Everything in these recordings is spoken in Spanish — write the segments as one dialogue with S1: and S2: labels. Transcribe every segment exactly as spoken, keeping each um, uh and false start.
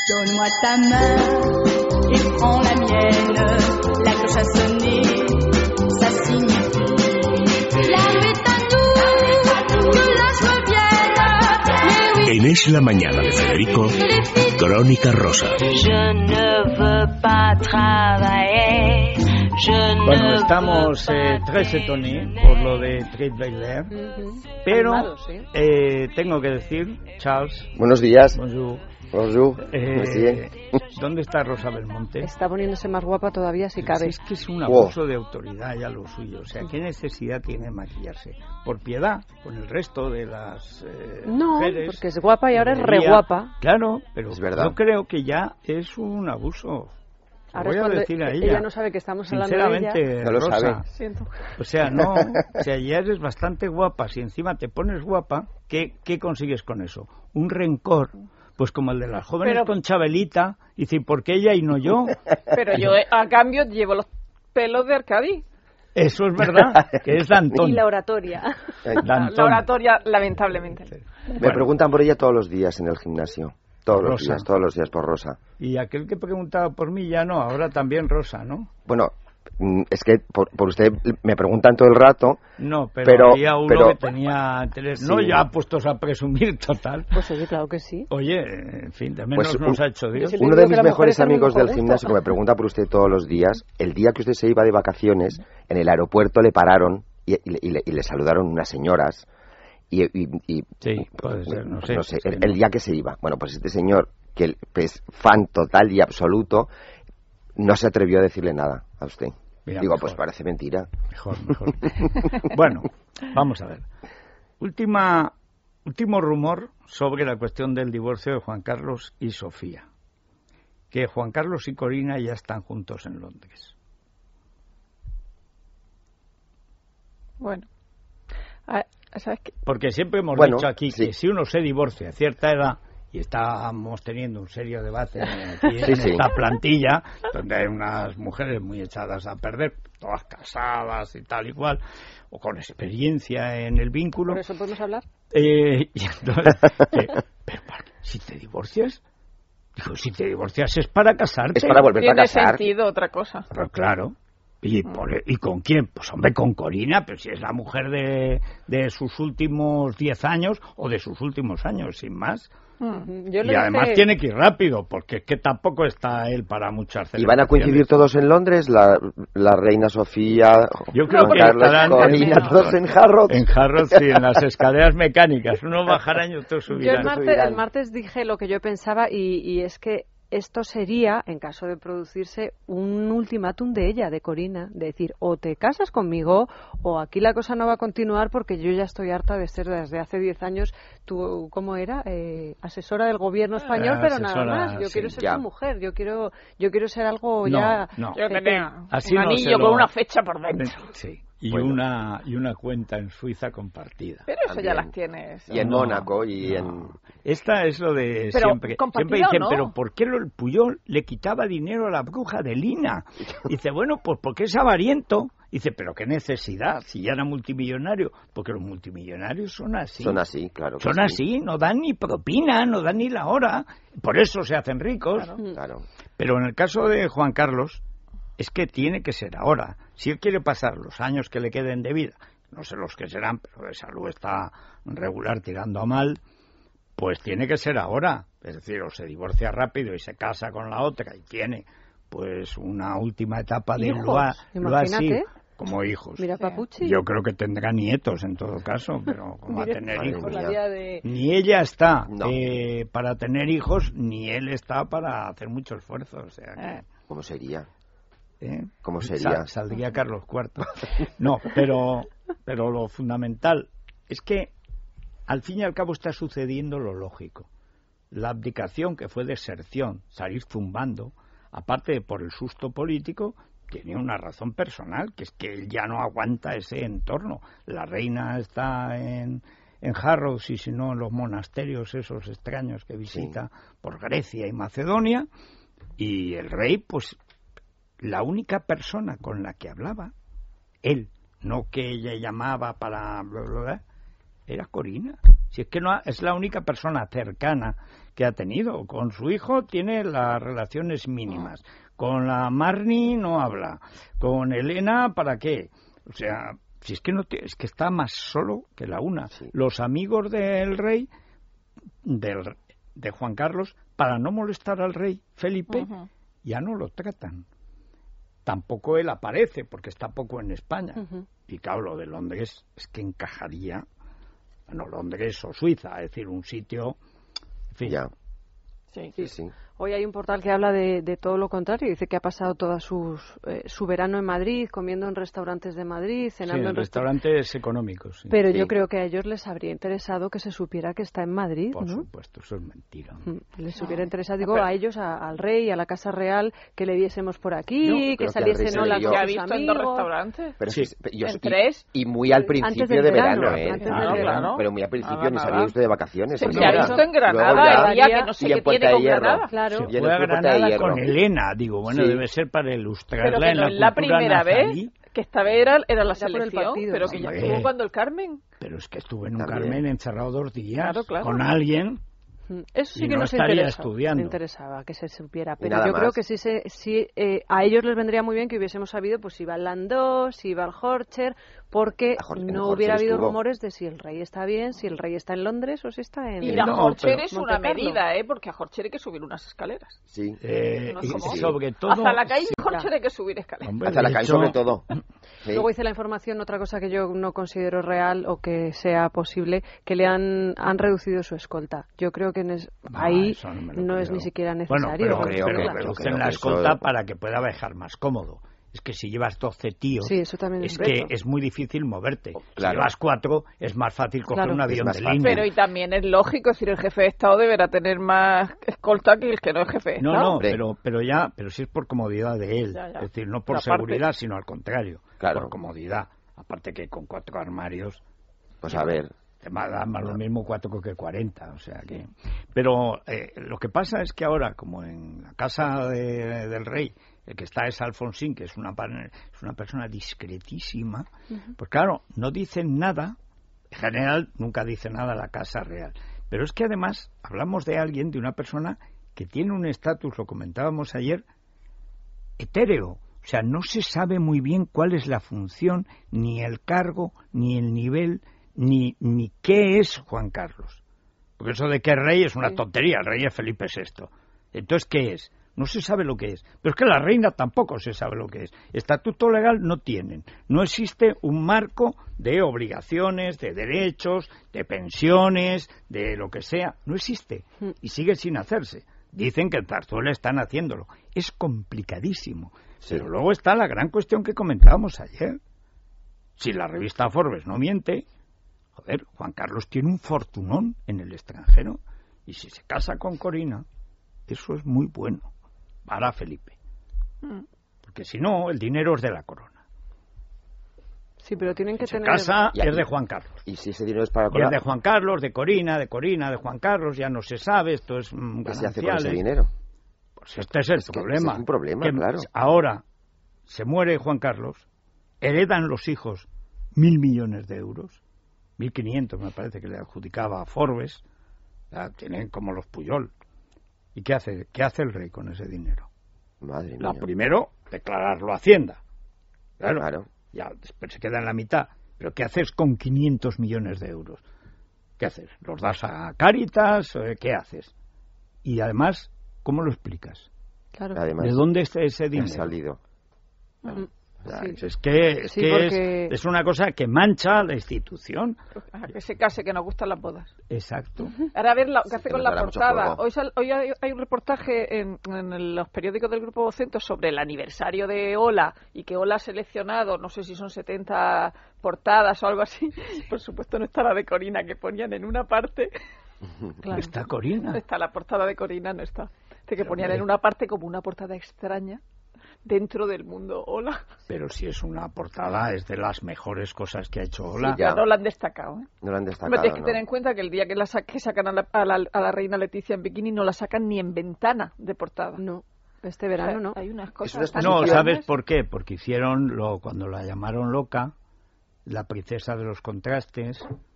S1: Donne-moi ta main et prends la mienne. La cloche a sonné, ça signifie la est à nous, que la joie vienne.
S2: En Es la Mañana de Federico, Crónica Rosa.
S3: Je ne veux pas travailler.
S4: Bueno, estamos eh, tres étones por lo de Trade Belair, uh-huh. pero Animados, ¿sí? eh, tengo que decir, Charles.
S5: Buenos días.
S4: Bonjour.
S5: Bonjour.
S4: Eh, ¿Dónde está Rosa Belmonte?
S6: Está poniéndose más guapa todavía si cabe.
S4: Es que es un abuso wow. de autoridad ya lo suyo. O sea, ¿qué necesidad tiene de maquillarse? ¿Por piedad con el resto de las eh,
S6: no,
S4: mujeres?
S6: No, porque es guapa y ahora es re guapa.
S4: Claro, pero
S5: es verdad.
S4: Yo creo que ya es un abuso.
S6: Ahora
S4: voy
S6: es
S4: a decir a ella.
S6: ella no sabe que estamos hablando de ella.
S5: No lo
S4: Rosa,
S5: sabe.
S6: Siento.
S4: O sea, no, o sea, ya eres bastante guapa. Si encima te pones guapa, ¿qué, qué consigues con eso? Un rencor, pues como el de las jóvenes pero, con Chabelita, y decir, ¿por qué ella y no yo?
S7: Pero yo, a cambio, llevo los pelos de Arcadi.
S4: Eso es verdad, que es Dantón.
S6: Y la oratoria.
S4: Dantón.
S7: La oratoria, lamentablemente.
S5: Me bueno. preguntan por ella todos los días en el gimnasio. Todos los
S4: Rosa.
S5: días, todos los días por Rosa.
S4: Y aquel que preguntaba por mí ya no, ahora también Rosa, ¿no?
S5: Bueno, es que por, por usted me preguntan todo el rato.
S4: No, pero,
S5: pero
S4: había uno
S5: pero,
S4: que tenía interés. Sí. No ya puestos a presumir total.
S6: Pues oye, claro que sí.
S4: Oye, en fin, de menos pues nos un, ha hecho Dios.
S5: Uno de mis mejores amigos del gimnasio que me pregunta por usted todos los días, el día que usted se iba de vacaciones, en el aeropuerto le pararon y, y, y, le, y le saludaron unas señoras. Y, y, y
S4: sí, puede ser, no sé,
S5: no sé el, el día que se iba. Bueno, pues este señor, que es fan total y absoluto, no se atrevió a decirle nada a usted. Mira, Digo, mejor. Pues parece mentira.
S4: Mejor, mejor. Bueno, vamos a ver. Última, último rumor sobre la cuestión del divorcio de Juan Carlos y Sofía. Que Juan Carlos y Corina ya están juntos en Londres.
S7: Bueno. A ¿Sabes qué?
S4: Porque siempre hemos
S5: bueno,
S4: dicho aquí
S5: sí.
S4: que si uno se divorcia a cierta edad, y estábamos teniendo un serio debate aquí
S5: sí,
S4: en
S5: sí.
S4: esta plantilla, donde hay unas mujeres muy echadas a perder, todas casadas y tal y cual, o con experiencia en el vínculo.
S6: ¿Por eso podemos hablar?
S4: Eh, y entonces, eh, pero si te divorcias, digo, si te divorcias es para casarte.
S5: Es para volver a casar.
S7: Tiene sentido otra cosa.
S4: Pero claro. ¿Y, por, ¿Y con quién? Pues hombre, con Corina, pero si es la mujer de, de sus últimos diez años o de sus últimos años, sin más.
S6: Mm. Yo
S4: y además
S6: dije...
S4: tiene que ir rápido, porque es que tampoco está él para muchas celebraciones.
S5: ¿Y van a coincidir todos en Londres? La, la reina Sofía,
S4: Yo creo
S5: Juan
S4: que
S5: Carlos,
S4: estarán
S5: Corina,
S4: en,
S5: todos en Harrods.
S4: En Harrods, sí, en las escaleras mecánicas. Uno bajará y otro subirá.
S6: Yo el martes, el martes dije lo que yo pensaba y, y es que esto sería, en caso de producirse, un ultimátum de ella, de Corina, de decir, o te casas conmigo o aquí la cosa no va a continuar porque yo ya estoy harta de ser desde hace diez años, tú, ¿cómo era? Eh, asesora del gobierno español, eh, pero asesora, nada más. Yo sí, quiero ser ya. Su mujer, yo quiero yo quiero ser algo
S4: no,
S6: ya...
S4: No,
S7: yo tenía
S4: Así
S7: un
S4: no
S7: anillo
S4: lo...
S7: con una fecha por dentro.
S4: Sí. Y,
S5: bueno.
S4: una, y una cuenta en Suiza compartida.
S7: Pero eso
S5: también.
S7: Ya las tienes.
S5: Y en
S4: no,
S5: Mónaco y
S4: no.
S5: en...
S4: Esta es lo de
S7: pero
S4: siempre. Siempre dicen,
S7: ¿no?
S4: pero ¿por qué el Puyol le quitaba dinero a la bruja de Lina? Dice, bueno, pues porque es avariento. Dice, pero qué necesidad, si ya era multimillonario. Porque los multimillonarios son así.
S5: Son así, claro.
S4: Son
S5: sí.
S4: así, no dan ni propina, no dan ni la hora. Por eso se hacen ricos.
S5: Claro, claro.
S4: Pero en el caso de Juan Carlos, es que tiene que ser ahora. Si él quiere pasar los años que le queden de vida, no sé los que serán, pero de salud está regular tirando a mal, pues tiene que ser ahora. Es decir, o se divorcia rápido y se casa con la otra y tiene pues una última etapa de lo así como hijos.
S6: Mira, Papuchi.
S4: Yo creo que tendrá nietos en todo caso, pero como a tener hijos.
S6: De...
S4: Ni ella está
S5: no.
S4: eh, para tener hijos, ni él está para hacer mucho esfuerzo. O sea que...
S5: ¿Cómo sería?
S4: ¿Eh?
S5: ¿Cómo sería?
S4: Sal, saldría Carlos cuarto. No, pero, pero lo fundamental es que al fin y al cabo está sucediendo lo lógico. La abdicación, que fue deserción, salir zumbando, aparte de por el susto político, tiene una razón personal, que es que él ya no aguanta ese entorno. La reina está en, en Harrods y si no en los monasterios esos extraños que visita sí. por Grecia y Macedonia, y el rey, pues la única persona con la que hablaba, él, no que ella llamaba para bla, bla, bla, era Corina. Si es que no ha, es la única persona cercana que ha tenido. Con su hijo tiene las relaciones mínimas. Con la Marnie no habla. Con Elena, ¿para qué? O sea, si es que no te, es que está más solo que la una. Sí. Los amigos del rey, del, de Juan Carlos, para no molestar al rey Felipe, uh-huh. ya no lo tratan. Tampoco él aparece, porque está poco en España. Uh-huh. Y claro, lo de Londres es que encajaría, bueno, Londres o Suiza, es decir, un sitio, en fin.
S5: Ya.
S6: Sí, sí, sí. Hoy hay un portal que habla de, de todo lo contrario. Dice que ha pasado todo sus, eh, su verano en Madrid, comiendo en restaurantes de Madrid, cenando
S4: sí, en,
S6: en
S4: restaurantes restaur... económicos. Sí.
S6: Pero
S4: sí.
S6: yo creo que a ellos les habría interesado que se supiera que está en Madrid,
S4: Por
S6: ¿no?
S4: supuesto, eso es mentira.
S6: Les hubiera interesado, digo, a ellos, a, al rey, a la Casa Real, que le viésemos por aquí, no, que saliesen olas con sus amigos.
S7: ¿Ha visto en dos restaurantes?
S5: Pero sí.
S7: yo,
S5: ¿En
S7: tres?
S5: Y, y muy al principio de verano,
S6: verano
S5: ¿eh?
S6: antes
S5: Ah,
S6: del
S5: verano. Pero muy al principio,
S7: nada,
S5: ni
S7: nada.
S5: salía usted de vacaciones.
S7: Se,
S5: ¿no?
S7: se ha visto en Granada, el día que no sé qué tiene con Granada.
S6: Claro.
S4: Se fue a Granada con Elena, digo, bueno, sí. debe ser para ilustrarla
S7: pero que
S4: en
S7: no
S4: la
S7: es la primera
S4: nazarí.
S7: vez que esta vez era, era la
S6: Era
S7: selección,
S6: partido,
S7: pero
S6: sí.
S7: que ya estuvo cuando el Carmen.
S4: Pero es que estuve en un
S5: También.
S4: Carmen encerrado dos días
S7: Claro, claro.
S4: con alguien.
S6: Eso sí
S4: y
S6: que
S4: no
S6: nos
S4: estaría
S6: interesa,
S4: estudiando.
S6: me interesaba que se supiera, pero
S5: nada
S6: yo
S5: más.
S6: creo que sí, se, sí eh, a ellos les vendría muy bien que hubiésemos sabido pues si va el Landó, si va el Horcher, porque
S5: Jor-
S6: no
S5: Horcher
S6: hubiera habido
S5: estuvo.
S6: rumores de si el rey está bien, si el rey está en Londres o si está en...
S7: Y la
S4: No,
S7: Horcher
S4: pero-
S7: es una
S6: Monte Carlo.
S7: medida, ¿eh? Porque a Horcher hay que subir unas escaleras.
S5: Sí.
S4: Eh,
S7: No
S4: y
S7: es como-
S4: sobre todo...
S7: Hasta la calle
S4: sí,
S7: Horcher hay que subir escaleras.
S4: hombre,
S5: Hasta la
S4: de
S5: calle,
S4: hecho,
S5: sobre todo. Sí.
S6: Luego hice la información, otra cosa que yo no considero real o que sea posible, que le han, han reducido su escolta. Yo creo que en es-
S4: Ah,
S6: ahí
S4: eso no me lo
S6: no
S4: creo.
S6: es ni siquiera
S4: Bueno,
S6: necesario.
S4: pero,
S5: creo
S4: pero
S5: que-
S4: reducen
S5: pero creo
S4: la
S5: que
S4: escolta
S5: eso-
S4: para que pueda viajar más cómodo. Es que si llevas doce tíos,
S6: Sí, eso también es
S4: es
S6: cierto.
S4: que es muy difícil moverte.
S5: Claro.
S4: Si llevas cuatro, es más fácil coger
S6: Claro.
S4: un
S5: Es
S4: avión
S5: más
S4: de
S5: fácil.
S4: línea.
S7: Pero y también es lógico, es decir, el jefe de Estado deberá tener más escolta que el que no es jefe de
S4: No,
S7: Estado.
S4: no,
S5: Hombre.
S4: pero, pero ya, pero sí es por comodidad de él.
S7: Ya, ya.
S4: Es decir, no por
S7: Pero aparte-
S4: seguridad, sino al contrario,
S5: Claro.
S4: por comodidad. Aparte que con cuatro armarios
S5: Pues a ver.
S4: te da más lo mismo cuatro que cuarenta, o sea que... Pero eh, lo que pasa es que ahora, como en la casa de- del rey, el que está es Alfonsín, que es una, pa- es una persona discretísima, pues claro, no dicen nada, en general nunca dice nada la Casa Real, pero es que además hablamos de alguien, de una persona que tiene un estatus, lo comentábamos ayer, etéreo, o sea, no se sabe muy bien cuál es la función, ni el cargo, ni el nivel, ni, ni qué es Juan Carlos. Porque eso de que es rey es una
S6: Sí.
S4: tontería, el rey es Felipe sexto. Entonces, ¿qué es? No se sabe lo que es. Pero es que la reina tampoco se sabe lo que es. Estatuto legal no tienen. No existe un marco de obligaciones, de derechos, de pensiones, de lo que sea. No existe. Y sigue sin hacerse. Dicen que en Zarzuela están haciéndolo. Es complicadísimo.
S5: Sí.
S4: Pero luego está la gran cuestión que comentábamos ayer. Si la revista Forbes no miente, joder, Juan Carlos tiene un fortunón en el extranjero. Y si se casa con Corina, eso es muy bueno para Felipe. Porque si no, el dinero es de la corona.
S6: Sí, pero tienen que
S4: Se
S6: tener...
S4: casa
S5: Ya,
S4: es de
S5: y-
S4: Juan Carlos.
S5: Y si ese dinero es para
S4: Y es
S5: colar,
S4: de Juan Carlos, de Corina, de Corina, de Juan Carlos, ya no se sabe, esto es mm,
S5: ¿qué se hace con ese
S4: gananciales.
S5: dinero?
S4: Pues este es el
S5: Es que
S4: problema.
S5: ese es un problema,
S4: que
S5: claro.
S4: Ahora se muere Juan Carlos, heredan los hijos mil millones de euros, mil quinientos me parece que le adjudicaba a Forbes, ya tienen como los Puyol. ¿Y qué hace, qué hace el rey con ese dinero?
S5: Madre
S4: La
S5: mía.
S4: primero, declararlo a Hacienda. Claro,
S5: Claro.
S4: ya después se queda en la mitad. Pero ¿qué haces con quinientos millones de euros? ¿Qué haces? ¿Los das a Cáritas? Eh, ¿Qué haces? Y además, ¿cómo lo explicas?
S6: Claro.
S5: Además,
S4: ¿De dónde está ese
S5: ha
S4: dinero?
S5: salido.
S6: Mm.
S4: Ya,
S6: Sí.
S4: Es que, es,
S6: Sí,
S4: que
S6: porque-
S4: es, es una cosa que mancha la institución.
S7: A que se case, que nos gustan las bodas.
S4: Exacto.
S7: Ahora a ver lo que
S5: Sí,
S7: hace
S5: que
S7: con
S5: nos
S7: la
S5: dará mucho
S7: portada.
S5: juego.
S7: Hoy, sal- hoy hay, hay un reportaje en, en los periódicos del Grupo Vocento sobre el aniversario de Ola y que Ola ha seleccionado, no sé si son setenta portadas o algo así. Por supuesto no está la de Corina que ponían en una parte.
S6: Claro.
S4: Está Corina.
S7: No está la portada de Corina, no está. De que
S4: Pero,
S7: ponían
S4: hombre.
S7: en una parte como una portada extraña dentro del mundo Ola.
S4: Pero si es una portada, es de las mejores cosas que ha hecho Ola.
S5: Sí, ya.
S7: No la han destacado, ¿eh?
S5: No lo han
S7: Hombre,
S5: destacado,
S7: tienes que
S5: ¿no?
S7: tener en cuenta que el día que, la sa- que sacan a la, a, la, a la reina Leticia en bikini no la sacan ni en ventana de portada.
S6: No, este verano no.
S7: Hay unas
S5: Es
S7: cosas
S5: una
S7: tan
S4: No,
S5: exposición.
S4: ¿sabes por qué? Porque hicieron, lo, cuando la llamaron loca, la princesa de los contrastes,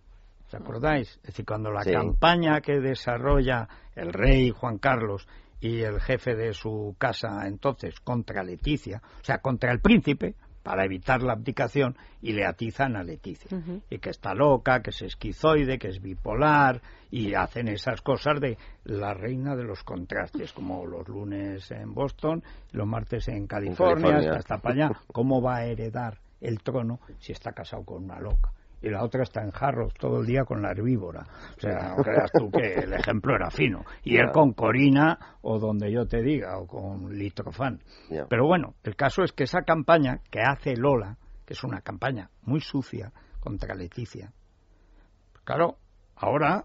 S4: ¿Os acordáis? Es decir, cuando la
S5: Sí.
S4: campaña que desarrolla el rey Juan Carlos y el jefe de su casa entonces contra Leticia, o sea, contra el príncipe, para evitar la abdicación, y le atizan a Leticia.
S6: Ujú.
S4: Y que está loca, que es esquizoide, que es bipolar, y hacen esas cosas de la reina de los contrastes, como los lunes en Boston, los martes en California,
S5: California.
S4: hasta para allá. ¿Cómo va a heredar el trono si está casado con una loca? Y la otra está en jarros todo el día con la herbívora. O sea, no creas tú que el ejemplo era fino. Y él con Corina, o donde yo te diga, o con Litrofan.
S5: Ya.
S4: Pero bueno, el caso es que esa campaña que hace Lola, que es una campaña muy sucia contra Leticia, pues claro, ahora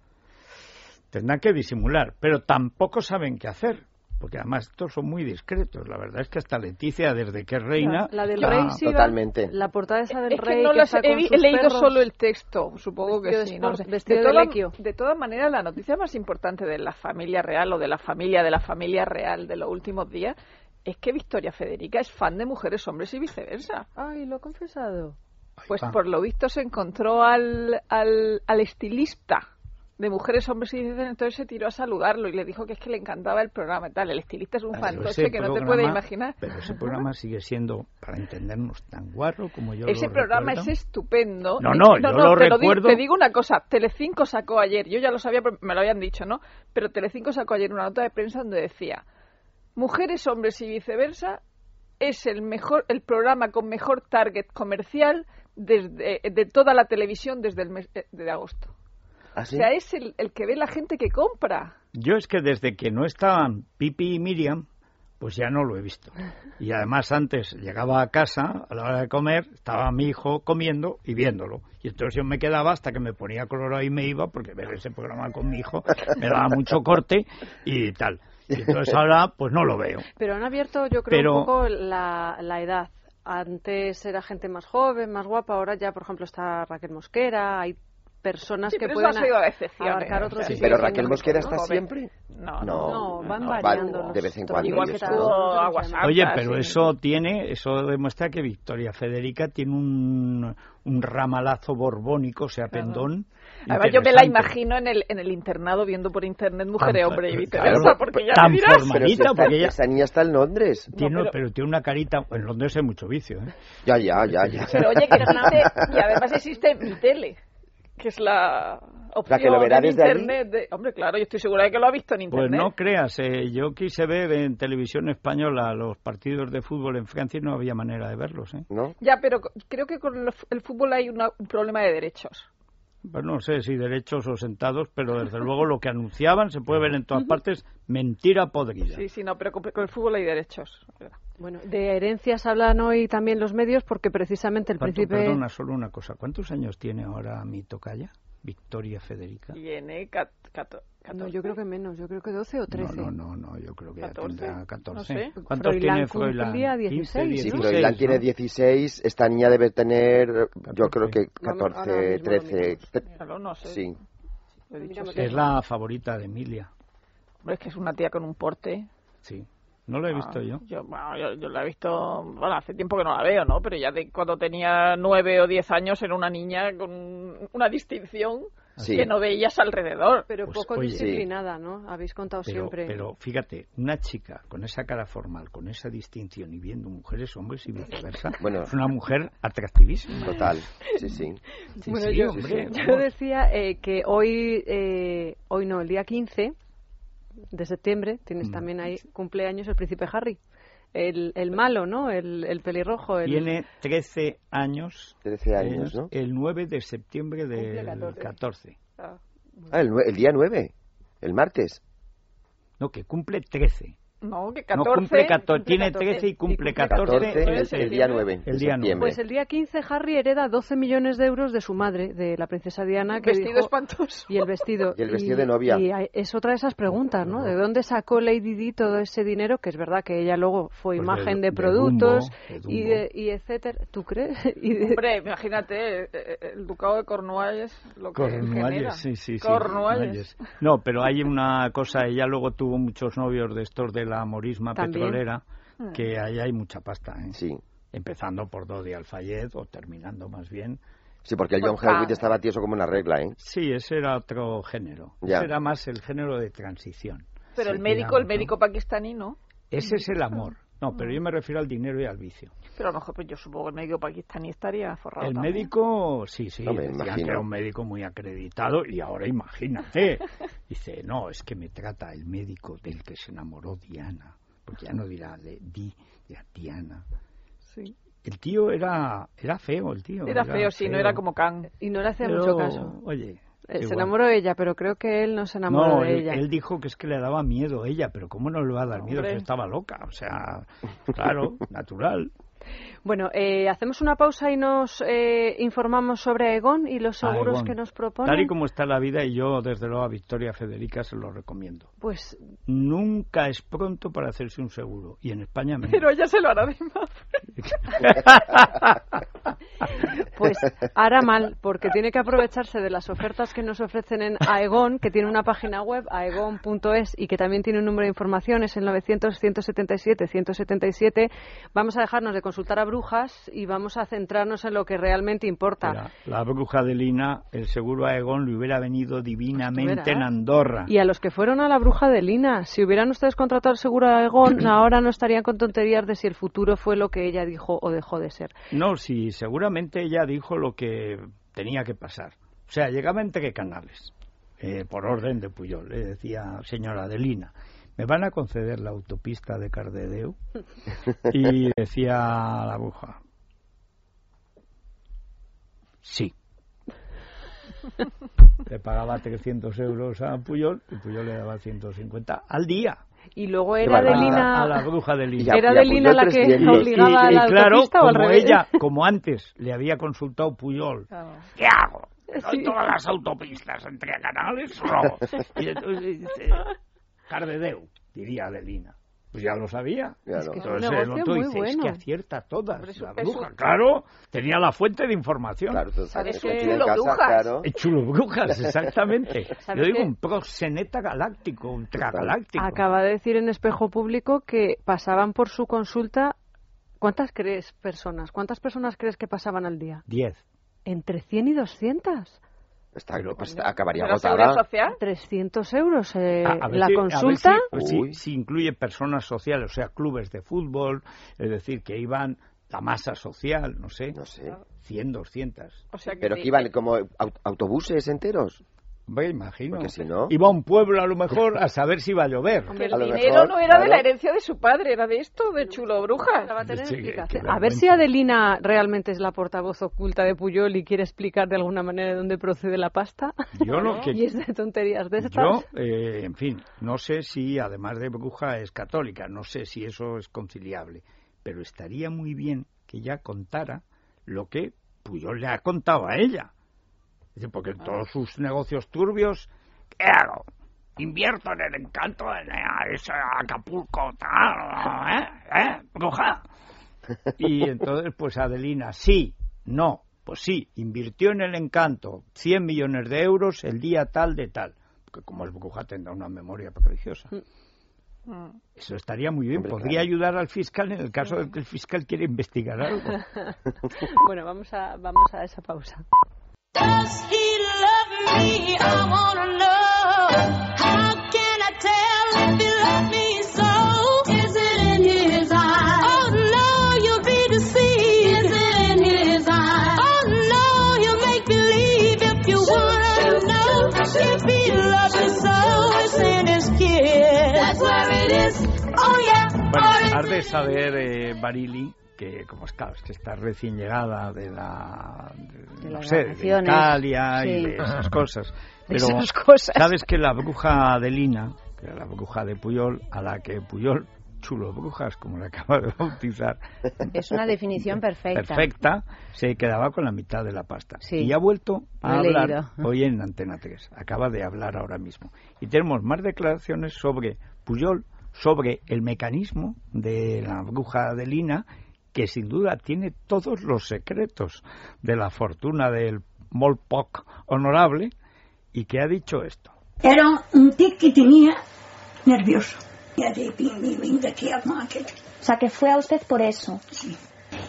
S4: tendrán que disimular, pero tampoco saben qué hacer. Porque además estos son muy discretos. La verdad es que hasta Leticia, desde que es reina...
S6: La del
S4: está-
S6: rey, sí,
S5: Totalmente.
S6: la portada esa del
S7: Es que
S6: rey
S7: no
S6: que
S7: las
S6: está
S7: he,
S6: con
S7: vi-
S6: sus
S7: he leído
S6: perros.
S7: solo el texto, supongo que
S6: Vestido de
S7: sí. No lo
S6: sport,
S7: sé.
S6: vestido de
S7: todas-
S6: lequio.
S7: de todas maneras, la noticia más importante de la familia real o de la familia de la familia real de los últimos días es que Victoria Federica es fan de mujeres, hombres y viceversa.
S6: Ay, lo he confesado.
S7: Pues
S4: va.
S7: por lo visto se encontró al, al, al estilista de mujeres, hombres y viceversa, entonces se tiró a saludarlo y le dijo que es que le encantaba el programa y tal. El estilista es un
S4: Pero
S7: fantoche
S4: ese
S7: que no te
S4: programa-
S7: puedes imaginar.
S4: Pero ese programa sigue siendo, para entendernos, tan guarro como yo
S7: Ese
S4: lo
S7: programa
S4: recuerdo.
S7: es estupendo.
S4: No, no, yo lo
S7: te, lo di-
S4: recuerdo.
S7: te digo una cosa, Telecinco sacó ayer, yo ya lo sabía, pero me lo habían dicho, ¿no? Pero Telecinco sacó ayer una nota de prensa donde decía: mujeres, hombres y viceversa es el mejor, el programa con mejor target comercial desde de toda la televisión desde el mes de, de agosto.
S5: ¿Ah, sí?
S7: O sea, es el, el que ve la gente que compra.
S4: Yo es que desde que no estaban Pipi y Miriam, pues ya no lo he visto. Y además antes llegaba a casa, a la hora de comer, estaba mi hijo comiendo y viéndolo. Y entonces yo me quedaba hasta que me ponía colorado y me iba, porque ver ese programa con mi hijo me daba mucho corte y tal. Y entonces ahora pues no lo veo.
S6: Pero han abierto, yo creo,
S4: Pero-
S6: un poco la, la edad. Antes era gente más joven, más guapa, ahora ya, por ejemplo, está Raquel Mosquera, hay personas
S7: Sí,
S6: que
S7: pero eso
S6: pueden
S7: ha sido excepciones,
S6: abarcar
S7: o
S6: otros
S7: sea,
S5: Sí,
S7: sí,
S5: pero
S7: sí,
S5: Raquel
S7: sí,
S5: Mosquera
S7: sí,
S5: está
S7: joven.
S5: siempre.
S7: No,
S5: No,
S6: No, van
S5: no,
S6: variando
S5: van
S6: los
S5: de vez en cuando.
S7: Igual que
S6: tronistas,
S7: estuvo
S6: los
S7: Agua
S6: tronistas.
S7: Santa.
S4: Oye,
S7: Ah,
S4: pero
S7: sí.
S4: eso tiene, eso demuestra que Victoria Federica tiene un, un ramalazo borbónico, o sea, pendón.
S7: Además, yo me la
S4: interesante.
S7: imagino en el, en el internado viendo por internet mujer y
S4: Tan-
S7: hombre y
S4: claro,
S7: viceversa, porque ya
S4: tan
S7: me dirás.
S5: Pero si
S4: formalita,
S5: está-
S4: porque ella...
S5: esa niña está en Londres.
S4: Tiene,
S7: No, pero-
S4: pero... tiene una carita... En Londres hay mucho vicio, ¿eh?
S5: Ya, ya, ya, ya.
S7: Pero oye, que existe, y además existe mi tele, que es la opción
S5: que lo verá
S7: en
S5: desde allí.
S7: internet. De, hombre, claro, yo estoy segura de que lo ha visto en
S4: Pues
S7: internet.
S4: no creas, eh, yo quise ver en televisión española los partidos de fútbol en Francia y no había manera de verlos, ¿eh?
S5: ¿No?
S7: Ya, pero co- creo que con el, f- el fútbol hay una- un problema de derechos.
S4: Pues no sé si derechos o sentados, pero desde luego lo que anunciaban se puede ver en todas partes, mentira podrida.
S7: Sí, sí, no, pero con, con el fútbol hay derechos.
S6: Bueno, de herencias hablan hoy también los medios porque precisamente el
S4: ¿Cuánto-
S6: príncipe...
S4: Perdona, solo una cosa. ¿Cuántos años tiene ahora mi tocaya? Victoria Federica.
S7: Tiene cat, cato-
S6: No,
S7: catorce.
S6: yo creo que menos, yo creo que doce o trece.
S4: No, no, no, no, yo creo que ya
S7: catorce,
S4: tendrá catorce.
S7: no sé.
S4: ¿Cuántos
S6: Froilán
S4: tiene Froilán?
S6: cumplía dieciséis,
S5: Sí,
S6: ¿no?
S5: Froilán
S4: ¿no?
S5: tiene dieciséis, esta niña debe tener, yo creo que
S6: Vamos, ahora
S5: catorce,
S6: mismo lo
S5: trece.
S7: Claro, no sé.
S5: Sí.
S7: Lo he dicho,
S6: Miramos
S7: sí.
S4: Es la favorita de Emilia.
S7: Hombre, es que es una tía con un porte.
S4: Sí. No lo he visto
S7: Ah,
S4: yo.
S7: Yo, bueno, yo, yo la he visto, bueno, hace tiempo que no la veo, ¿no? Pero ya de cuando tenía nueve o diez años era una niña con una distinción
S5: Sí.
S7: que no veías alrededor.
S6: Pero
S4: Pues,
S6: poco
S4: oye,
S6: disciplinada, ¿no? Habéis contado
S4: Pero,
S6: siempre.
S4: pero fíjate, una chica con esa cara formal, con esa distinción y viendo mujeres, hombres y viceversa,
S5: Bueno.
S4: es una mujer atractivísima.
S5: Total, sí, sí.
S4: Sí,
S6: Bueno,
S4: sí,
S6: yo,
S4: hombre,
S6: yo
S4: vamos.
S6: decía eh, que hoy, eh, hoy no, el día quince de septiembre, tienes
S4: Mm.
S6: también ahí cumpleaños el príncipe Harry. El, el malo, ¿no? El, el pelirrojo. El...
S4: Tiene trece años,
S5: trece años, ¿no?
S4: el nueve de septiembre
S7: Cumple
S4: del
S7: catorce.
S4: catorce.
S7: Ah.
S5: Ah, el, nue- el día nueve, el martes.
S4: No, que cumple trece.
S7: No, que
S4: No,
S7: catorce.
S4: cumple catorce.
S7: cumple
S4: Tiene
S7: catorce.
S4: trece y cumple
S7: cumple
S4: catorce.
S5: catorce, el,
S4: ese-
S5: el día nueve de
S4: el día nueve.
S5: septiembre.
S6: Pues el día quince Harry hereda doce millones de euros de su madre, de la princesa Diana, que
S7: Vestido
S6: dijo...
S7: espantoso.
S6: Y el vestido.
S5: Y el vestido de novia.
S6: Y hay- es otra de esas preguntas, ¿no? ¿De dónde sacó Lady Di todo ese dinero? Que es verdad que ella luego fue
S4: Pues
S6: imagen
S4: de-
S6: de,
S4: de
S6: productos
S4: Dumbo, de
S6: y,
S4: Dumbo.
S6: de, y etcétera. ¿Tú crees? Y de-
S7: Hombre, imagínate, eh, eh, el ducado de Cornualles, lo que genera.
S4: Cornualles, sí, sí, sí.
S7: Cornualles.
S4: No, pero hay una cosa, ella luego tuvo muchos novios de estos de la morisma
S6: También.
S4: petrolera, que ahí hay mucha pasta, ¿eh?
S5: Sí.
S4: Empezando por Dodi Al-Fayed, o terminando más bien,
S5: Sí, porque el John
S7: Pues,
S5: Hewitt estaba tieso como una regla, ¿eh?
S4: Sí, ese era otro género.
S5: Ya.
S4: Ese era más el género de transición.
S7: Pero
S4: Sí,
S7: el médico,
S4: digamos,
S7: el médico pakistaní, ¿no?
S4: Ese es el amor. No, pero yo me refiero al dinero y al vicio.
S7: Pero a lo mejor pues yo supongo que el médico pakistaní estaría forrado.
S4: El
S7: también.
S4: médico, sí, sí,
S5: No me
S4: decían
S5: imagino.
S4: que era un médico muy acreditado y ahora imagínate. Dice, no, es que me trata el médico del que se enamoró Diana. Porque ya no dirá de, di, de Diana.
S7: Sí.
S4: El tío era era feo, el tío.
S7: Era feo, sí, no era como Khan.
S6: Y no le hacía
S4: Pero,
S6: mucho caso.
S4: Oye,
S6: Eh, se
S4: igual.
S6: enamoró ella, pero creo que él no se enamoró
S4: No,
S6: de
S4: él,
S6: ella.
S4: él dijo que es que le daba miedo ella, pero ¿cómo no le va a dar miedo
S7: Hombre.
S4: si estaba loca? O sea, claro, natural.
S6: Bueno, eh, hacemos una pausa y nos eh, informamos sobre Aegon y los seguros
S4: Aegon.
S6: que nos proponen.
S4: Tal y como está la vida, y yo desde luego a Victoria Federica se lo recomiendo.
S6: Pues,
S4: Nunca es pronto para hacerse un seguro, y en España menos.
S7: Pero ella se lo hará de más.
S6: pues hará mal, porque tiene que aprovecharse de las ofertas que nos ofrecen en Aegon, que tiene una página web, aegon punto es, y que también tiene un número de información, es el novecientos, ciento setenta y siete, ciento setenta y siete. Vamos a dejarnos de consultar a brujas y vamos a centrarnos en lo que realmente importa.
S4: Mira, la bruja de Lina, el seguro Aegon le hubiera venido divinamente
S6: Pues tú
S4: en
S6: verás.
S4: Andorra.
S6: Y a los que fueron a la bruja de Lina, si hubieran ustedes contratado el seguro de Aegon, ahora no estarían con tonterías de si el futuro fue lo que ella dijo o dejó de ser.
S4: No, sí, seguramente ella dijo lo que tenía que pasar. O sea, llegaba entre canales, eh, por orden de Pujol. Le decía, señora de Lina, ¿me van a conceder la autopista de Cardedeu? Y decía la bruja, sí. Le pagaba trescientos euros a Pujol y Pujol le daba ciento cincuenta al día.
S6: Y luego
S5: Qué
S6: era de
S5: barbaridad.
S6: Lina...
S4: A la bruja de Lina.
S5: Y a-
S6: ¿Era
S5: y a
S6: de Lina
S5: Pujol
S6: la que
S5: trescientos.
S6: obligaba a
S4: y,
S6: la
S4: y claro,
S6: autopista o al
S4: como
S6: revés?
S4: ella, como antes le había consultado Pujol,
S7: Claro.
S4: ¿qué hago? ¿Le doy
S6: Sí.
S4: todas las autopistas entre canales o no? Y entonces dice, Cardedeu, diría Adelina. Pues ya lo sabía.
S5: Claro.
S6: Es que es un
S4: Entonces el
S6: negocio
S4: otro
S6: muy
S4: dice, es
S6: bueno.
S4: que acierta todas.
S7: Hombre, es un-
S4: La
S7: es un-
S4: bruja, claro, tenía la fuente de información.
S5: Claro, tú
S7: ¿Sabes
S5: sabes
S7: qué?
S5: que aquí en
S7: Lo
S5: casa,
S7: brujas.
S5: claro.
S4: El chulo brujas, exactamente.
S6: ¿Sabes
S4: Yo digo
S6: qué?
S4: un proxeneta galáctico, ultragaláctico.
S6: Acaba de decir en Espejo Público que pasaban por su consulta... ¿Cuántas crees personas? ¿Cuántas personas crees que pasaban al día?
S4: Diez.
S6: Entre cien y doscientas.
S5: Está, pues, está- acabaría
S7: ¿Pero la seguridad
S5: agotada.
S7: social?
S6: trescientos euros eh,
S4: A- a ver
S6: la
S4: si- a ver
S6: consulta.
S4: si- si,
S5: Uy.
S4: si incluye personas sociales, o sea, clubes de fútbol, es decir, que iban la masa social, no sé,
S5: No sé.
S4: cien, doscientas.
S7: O sea que
S5: Pero
S7: sí,
S5: que iban como au- autobuses enteros.
S4: Me imagino.
S5: Porque si no-
S4: Iba a un pueblo a lo mejor a saber si iba a llover.
S7: que el
S5: A lo
S7: dinero
S5: mejor,
S7: no era de
S5: claro.
S7: la herencia de su padre, era de esto, de chulo brujas.
S6: Va a tener
S4: Sí,
S6: explicación.
S4: qué
S6: A ver si
S4: vergüenza.
S6: Adelina realmente es la portavoz oculta de Pujol y quiere explicar de alguna manera de dónde procede la pasta.
S4: Yo lo que
S6: Y es de tonterías de estas.
S4: Yo, eh, en fin, no sé si además de bruja es católica, no sé si eso es conciliable, pero estaría muy bien que ella contara lo que Pujol le ha contado a ella. Es decir, porque en todos sus negocios turbios, ¿qué hago? Invierto en el encanto en ese Acapulco, tal, ¿eh? ¿Eh? Bruja. Y entonces, pues Adelina, sí, no, pues sí, invirtió en el encanto cien millones de euros el día tal de tal. Porque como es bruja tendrá una memoria prodigiosa.
S7: Mm.
S4: Eso estaría muy bien,
S5: Hombre,
S4: podría
S5: claro.
S4: ayudar al fiscal en el caso de que el fiscal quiera investigar algo.
S6: Bueno, vamos a, vamos a esa pausa.
S1: Does he love me? I wanna know. How can I tell if he loves me so? Is it in his eyes? Oh no, you'll be deceived. Is it in his eyes? Oh no, you'll make believe if you wanna know. If he loves you so, it's in his kiss. That's where it is. Oh yeah.
S4: Bueno,
S1: Oh, it's
S4: has de saber, eh, Barili, que como es claro, es que está recién llegada de la, de,
S8: De
S4: no
S8: las
S4: sé, de
S8: vacaciones.
S4: Italia y
S8: Sí.
S4: de esas cosas.
S6: De
S4: Pero
S6: esas cosas.
S4: sabes que la bruja de Lina, que era la bruja de Pujol, a la que Pujol, chulo brujas, como le acaba de bautizar,
S8: Es una definición perfecta.
S4: perfecta, se quedaba con la mitad de la pasta.
S8: Sí.
S4: Y ha vuelto a
S8: Lo he
S4: hablar
S8: leído.
S4: hoy en Antena tres. Acaba de hablar ahora mismo. Y tenemos más declaraciones sobre Pujol, sobre el mecanismo de la bruja de Lina, que sin duda tiene todos los secretos de la fortuna del molt poc honorable, y que ha dicho esto.
S9: Era un tic que tenía nervioso. Ya de ping, ping, ping, de aquí a aquel.
S10: O sea, que fue a usted por eso.
S9: Sí.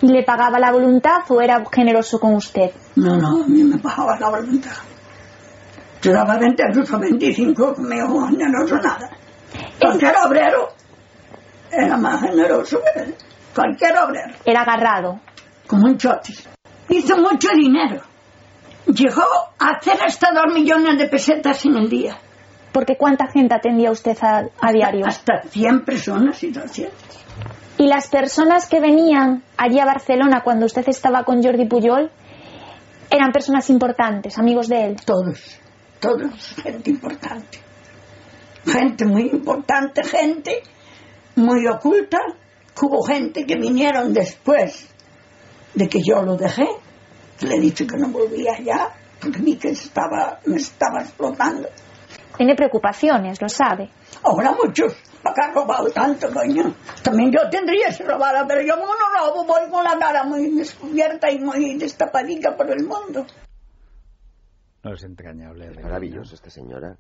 S10: ¿Y le pagaba la voluntad o era generoso con usted?
S9: No, no, a mí me pagaba la voluntad. Yo daba veinte euros o veinticinco, conmigo generoso nada. Cualquier obrero era más generoso que él. Cualquier obrero.
S10: Era agarrado.
S9: Como un chotis. Hizo mucho dinero. Llegó a hacer hasta dos millones de pesetas en el día.
S10: Porque ¿cuánta gente atendía usted a, a diario?
S9: Hasta cien personas y doscientas.
S10: ¿Y las personas que venían allí a Barcelona cuando usted estaba con Jordi Pujol eran personas importantes, amigos de él?
S9: Todos, todos, gente importante. Gente muy importante, gente muy oculta. Hubo gente que vinieron después de que yo lo dejé. Le he dicho que no volvía ya, porque vi que estaba, me estaba explotando.
S10: Tiene preocupaciones, lo sabe.
S9: Ahora muchos, para que ha robado tanto, coño. También yo tendría si robara, pero yo como no robo, voy con la cara muy descubierta y muy destapadica por el mundo.
S4: No es entrañable.
S5: Es maravilloso esta señora.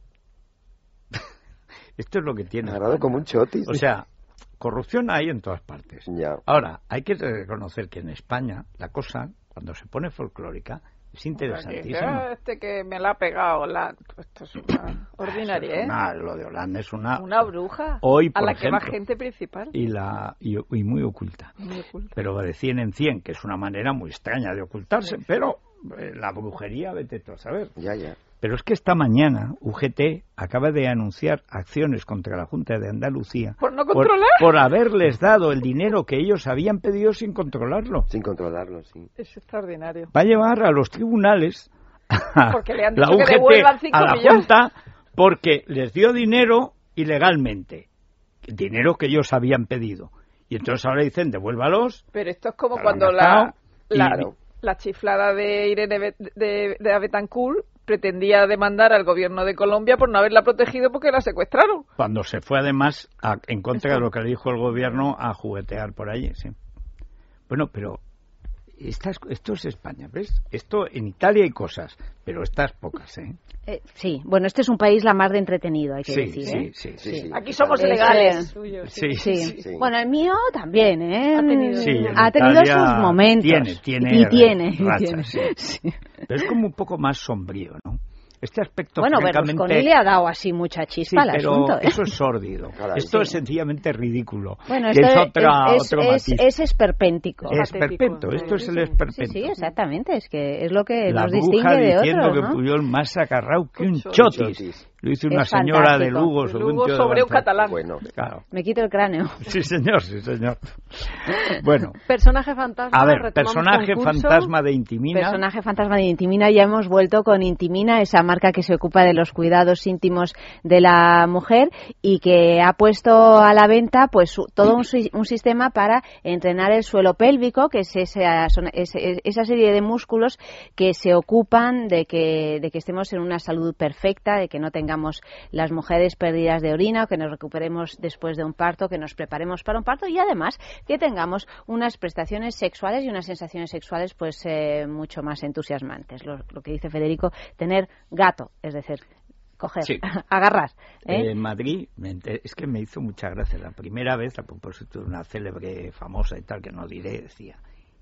S4: Esto es lo que tiene.
S5: Agarrado como un chotis.
S4: O sea, corrupción hay en todas partes.
S5: Ya.
S4: Ahora, hay que reconocer que en España la cosa, cuando se pone folclórica, es interesantísimo.
S7: Este que me la ha pegado, la... esto es una ordinaria, ¿eh?
S4: Una, lo de Holanda es una...
S7: Una bruja,
S4: hoy,
S7: a la
S4: ejemplo,
S7: que va gente principal.
S4: Y, la, y, y muy oculta.
S7: Muy oculta.
S4: Pero de cien en cien, que es una manera muy extraña de ocultarse,
S7: sí.
S4: Pero eh, la brujería, vete tú a saber.
S5: Ya, ya.
S4: Pero es que esta mañana U G T acaba de anunciar acciones contra la Junta de Andalucía
S7: por no controlar,
S4: por, por haberles dado el dinero que ellos habían pedido sin controlarlo.
S5: Sin controlarlo, sí.
S7: Es extraordinario.
S4: Va a llevar a los tribunales a
S7: porque le han dicho
S4: la U G T,
S7: que devuelvan cinco
S4: a la
S7: millones.
S4: Junta, porque les dio dinero ilegalmente, dinero que ellos habían pedido. Y entonces ahora dicen, devuélvalos.
S7: Pero esto es como cuando la, la,
S4: y...
S7: la chiflada de Irene de, de, de Betancourt pretendía demandar al gobierno de Colombia por no haberla protegido porque la secuestraron.
S4: Cuando se fue además a, en contra Esto. de lo que le dijo el gobierno a juguetear por allí, sí. Bueno, pero estas, esto es España, ¿ves? Esto en Italia hay cosas, pero estas pocas, ¿eh?
S8: Eh, sí, bueno, este es un país la más de entretenido, hay que
S4: sí,
S8: decir,
S4: sí,
S8: ¿eh?
S4: Sí, sí,
S7: sí,
S4: sí.
S7: Aquí somos legales.
S4: Sí, sí,
S8: sí.
S4: sí, sí.
S8: Bueno, el mío también, ¿eh?
S7: Ha tenido,
S4: sí,
S8: ha tenido
S4: Italia
S8: sus momentos.
S4: Tiene, tiene.
S8: Y tiene.
S4: Rachas,
S8: tiene.
S4: Sí.
S8: Sí.
S4: Pero es como un poco más sombrío, ¿no? Este aspecto,
S8: bueno,
S4: francamente...
S8: Berlusconi le ha dado así mucha chispa
S4: sí,
S8: al
S4: pero
S8: asunto, ¿eh?
S4: eso es sórdido.
S5: Caray,
S4: esto
S5: sí.
S4: es sencillamente ridículo.
S8: Bueno,
S4: esto
S8: esto
S4: es, otra,
S8: es,
S4: otro
S8: es,
S4: matiz.
S8: es esperpéntico.
S4: Es esperpento, esto es el esperpento.
S8: Sí, sí, exactamente, es que es lo que
S4: La
S8: nos
S4: bruja
S8: distingue de
S4: diciendo
S8: otros,
S4: que
S8: ¿no?
S4: Puyol más acarrao que un
S7: chotis.
S4: chotis. Lo hizo una
S8: Es
S4: señora de
S8: fantástico.
S4: Lugo,
S7: De
S4: sobre
S7: Lugo
S4: un tío
S7: sobre
S4: de
S7: un catalán.
S5: Bueno,
S4: claro.
S8: Me quito el cráneo.
S4: Sí, señor, sí, señor. Bueno.
S6: Personaje fantasma.
S4: A ver,
S6: retomamos
S4: personaje
S6: concurso.
S4: fantasma de Intimina.
S8: Personaje fantasma de Intimina. Ya hemos vuelto con Intimina, esa marca que se ocupa de los cuidados íntimos de la mujer y que ha puesto a la venta pues todo un, un sistema para entrenar el suelo pélvico, que es esa, son, es, esa serie de músculos que se ocupan de que, de que estemos en una salud perfecta, de que no tengamos las mujeres pérdidas de orina, o que nos recuperemos después de un parto, que nos preparemos para un parto y además que tengamos unas prestaciones sexuales y unas sensaciones sexuales pues eh, mucho más entusiasmantes. Lo, lo que dice Federico, tener gato, es decir, coger,
S4: sí.
S8: agarrar. ¿eh?
S4: En Madrid, es que me hizo mucha gracia. La primera vez, a propósito de una célebre famosa y tal, que no diré, decía,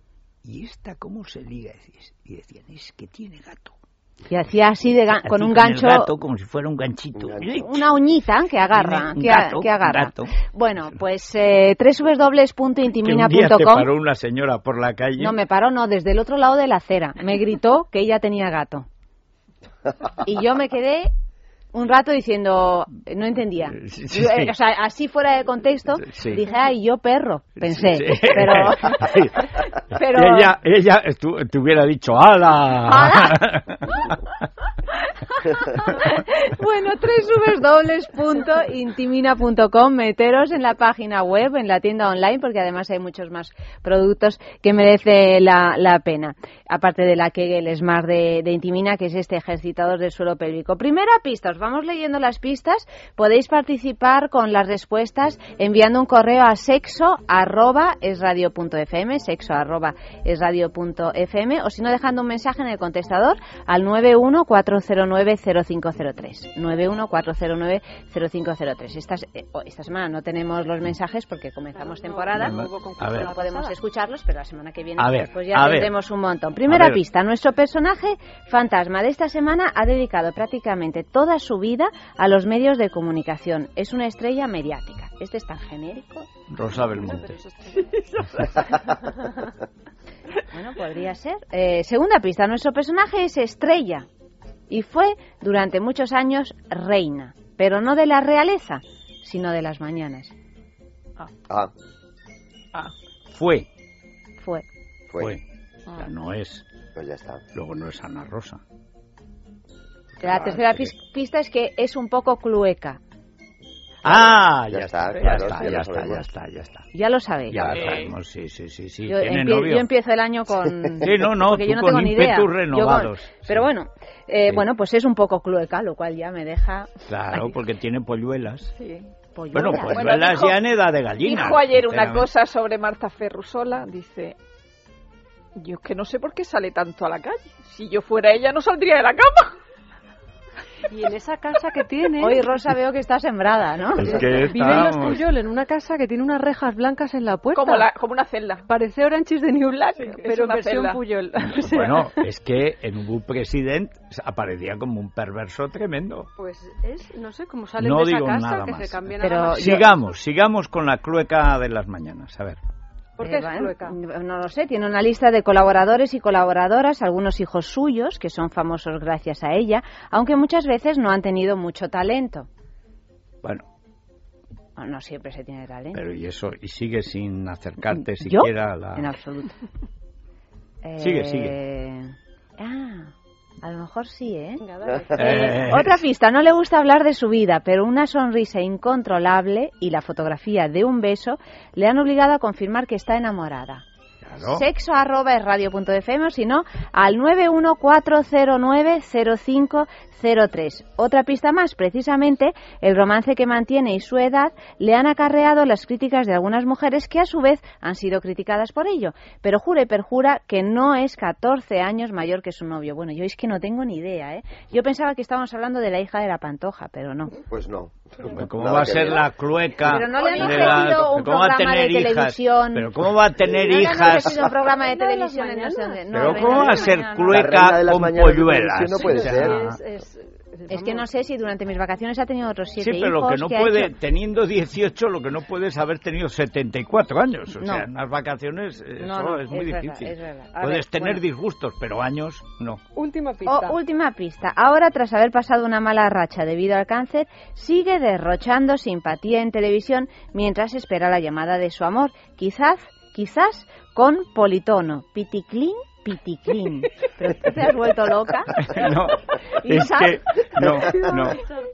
S4: ¿y esta cómo se liga? Y decían, es que tiene gato.
S8: Y hacía así de ga- con un
S4: con
S8: gancho,
S4: el gato como si fuera un ganchito,
S5: un gancho.
S8: una uñita que agarra,
S4: un
S8: que,
S4: gato,
S8: que agarra.
S4: gato.
S8: Bueno, pues eh, doble u doble u doble u punto intimina punto com.
S4: Que un día te paró una señora por la calle.
S8: No me paró, no, desde el otro lado de la acera. Me gritó que ella tenía gato. Y yo me quedé un rato diciendo, no entendía.
S4: Sí, sí, sí.
S8: O sea, así fuera de contexto,
S4: sí.
S8: dije, ay, yo perro, pensé.
S4: Sí, sí.
S8: Pero, pero...
S4: Y ella, ella tu, te hubiera dicho, ¡hala!
S8: ¿Hala? Bueno, doble u doble u doble u punto intimina punto com, meteros en la página web, en la tienda online, porque además hay muchos más productos que merece la, la pena. Aparte de la Kegel Smart de, de Intimina, que es este ejercitador del suelo pélvico. Primera pista, os vamos leyendo las pistas. Podéis participar con las respuestas enviando un correo a sexo arroba esradio punto fm, sexo arroba esradio punto fm, o si no dejando un mensaje en el contestador al nueve uno cuatro cero nueve cero cinco cero tres. tres. nueve uno cuatro cero nueve cero cinco cero tres. Esta, esta semana no tenemos los mensajes porque comenzamos
S7: Claro,
S8: temporada.
S7: no,
S4: a ver.
S8: No podemos escucharlos, pero la semana que viene
S4: A ver,
S8: pues ya
S4: a
S8: tendremos
S4: ver.
S8: un montón. Primera
S4: A ver.
S8: pista. Nuestro personaje fantasma de esta semana ha dedicado prácticamente toda su vida a los medios de comunicación. Es una estrella mediática. Este es tan genérico.
S4: Rosa Belmonte.
S8: Bueno, podría ser. Eh, segunda pista. Nuestro personaje es estrella y fue durante muchos años reina, pero no de la realeza, sino de las mañanas.
S5: Ah,
S7: Ah,
S4: Fue.
S8: Fue.
S5: fue.
S4: Fue. O sea, no es.
S5: Pues ya está.
S4: Luego no es Ana Rosa.
S8: La
S4: Ah,
S8: tercera
S4: sí.
S8: pis- pista es que es un poco clueca.
S4: Ah,
S5: Ya
S4: ya,
S5: está,
S4: está, ya
S5: claro,
S4: está,
S5: sí,
S4: ya
S5: lo
S4: está,
S5: sabemos.
S4: ya está, ya está.
S8: Ya lo sabéis.
S4: Ya lo
S7: Eh.
S4: sabemos, sí, sí, sí, sí.
S8: Yo,
S4: ¿Tiene
S8: empie-
S4: novio?
S8: yo empiezo el año con...
S4: Sí, no, no,
S8: porque
S4: tú
S8: yo no
S4: con
S8: tengo ni idea.
S4: ímpetus
S8: Yo con-
S4: renovados.
S8: Pero
S4: Sí.
S8: bueno, eh,
S4: Sí.
S8: bueno, pues es un poco clueca, lo cual ya me deja...
S4: Claro, porque tiene polluelas.
S7: sí.
S8: polluelas.
S4: Bueno,
S7: Bueno,
S4: polluelas
S7: dijo-
S4: ya en edad de gallina.
S7: Dijo ayer una
S4: sinceramente.
S7: cosa sobre Marta Ferrusola, dice, yo es que no sé por qué sale tanto a la calle. Si yo fuera ella no saldría de la cama.
S6: Y en esa casa que tiene...
S8: Hoy Rosa veo que está sembrada, ¿no?
S4: Es que
S6: Vive en Los
S4: estamos...
S6: Puyol, en una casa que tiene unas rejas blancas en la puerta.
S7: Como, la, como una celda.
S6: Parece Orange is the New Black,
S7: Sí, es
S6: pero en
S7: una
S6: versión
S7: celda.
S6: Puyol. O sea,
S4: Bueno, es que en un presidente aparecía como un perverso tremendo.
S6: Pues es, no sé, cómo salen
S4: No
S6: de esa
S4: digo
S6: casa,
S4: nada
S6: que
S4: más.
S6: se cambian
S8: Pero
S6: a la
S8: yo-
S4: Sigamos, sigamos con la clueca de las mañanas. A ver.
S6: ¿Por qué
S8: Eh,
S6: es
S8: bueno,
S6: clueca?
S8: No lo sé, tiene una lista de colaboradores y colaboradoras, algunos hijos suyos, que son famosos gracias a ella, aunque muchas veces no han tenido mucho talento.
S4: Bueno,
S8: No, no siempre se tiene talento.
S4: pero y eso, y sigue sin acercarte
S8: ¿Yo?
S4: siquiera a la...
S8: En absoluto.
S4: Sigue,
S8: Eh,
S4: sigue.
S8: Ah, a lo mejor sí, ¿eh?
S6: Venga, dale.
S4: Eh,
S8: Otra pista, no le gusta hablar de su vida, pero una sonrisa incontrolable y la fotografía de un beso le han obligado a confirmar que está enamorada.
S4: claro.
S8: Sexo arroba es radio punto f m o si no, al nueve uno cuatro cero nueve cero cinco cero tres. Otra pista más, precisamente el romance que mantiene y su edad le han acarreado las críticas de algunas mujeres que a su vez han sido criticadas por ello, pero jura y perjura que no es catorce años mayor que su novio. Bueno, yo es que no tengo ni idea, ¿eh? Yo pensaba que estábamos hablando de la hija de la Pantoja, pero no.
S5: Pues no.
S4: ¿Cómo
S5: Nada
S4: va a
S5: que
S4: ser
S5: ver.
S4: la clueca
S8: Pero no le han
S4: de
S8: ofrecido un
S4: ¿cómo va a
S8: programa de
S4: tener hijas?
S8: televisión.
S4: Pero ¿cómo va a tener
S8: No le han
S4: hijas?
S8: ofrecido un programa de
S6: Reina de las
S8: televisión en no sé
S6: mañanas.
S8: dónde. No,
S4: Pero
S8: Reina
S4: ¿cómo
S8: de
S4: va a
S8: las
S4: ser
S8: mañanas.
S5: La reina
S4: clueca
S5: de las
S4: con
S5: mañanas de
S4: polluelas?
S5: televisión no puede
S4: O sea,
S5: ser.
S6: Es, es,
S8: Es que no sé si durante mis vacaciones ha tenido otros
S4: Sí,
S8: siete
S4: pero lo
S8: hijos.
S4: que no
S8: ¿qué ha
S4: puede,
S8: hecho?
S4: teniendo dieciocho, lo que no puede es haber tenido setenta y cuatro años. O
S8: No.
S4: sea, en unas vacaciones eh,
S8: No,
S4: eso
S8: no,
S4: es muy
S8: es verdad,
S4: difícil.
S8: es verdad. A
S4: Puedes
S8: ver,
S4: tener
S8: bueno.
S4: disgustos, pero años no.
S6: Última pista.
S8: Oh, última pista. Ahora, tras haber pasado una mala racha debido al cáncer, sigue derrochando simpatía en televisión mientras espera la llamada de su amor. Quizás, quizás con politono. Piticlín, piticlín. ¿Pero tú te has vuelto loca?
S4: No,
S8: ¿Y
S4: es
S8: sabes?
S4: que no, no.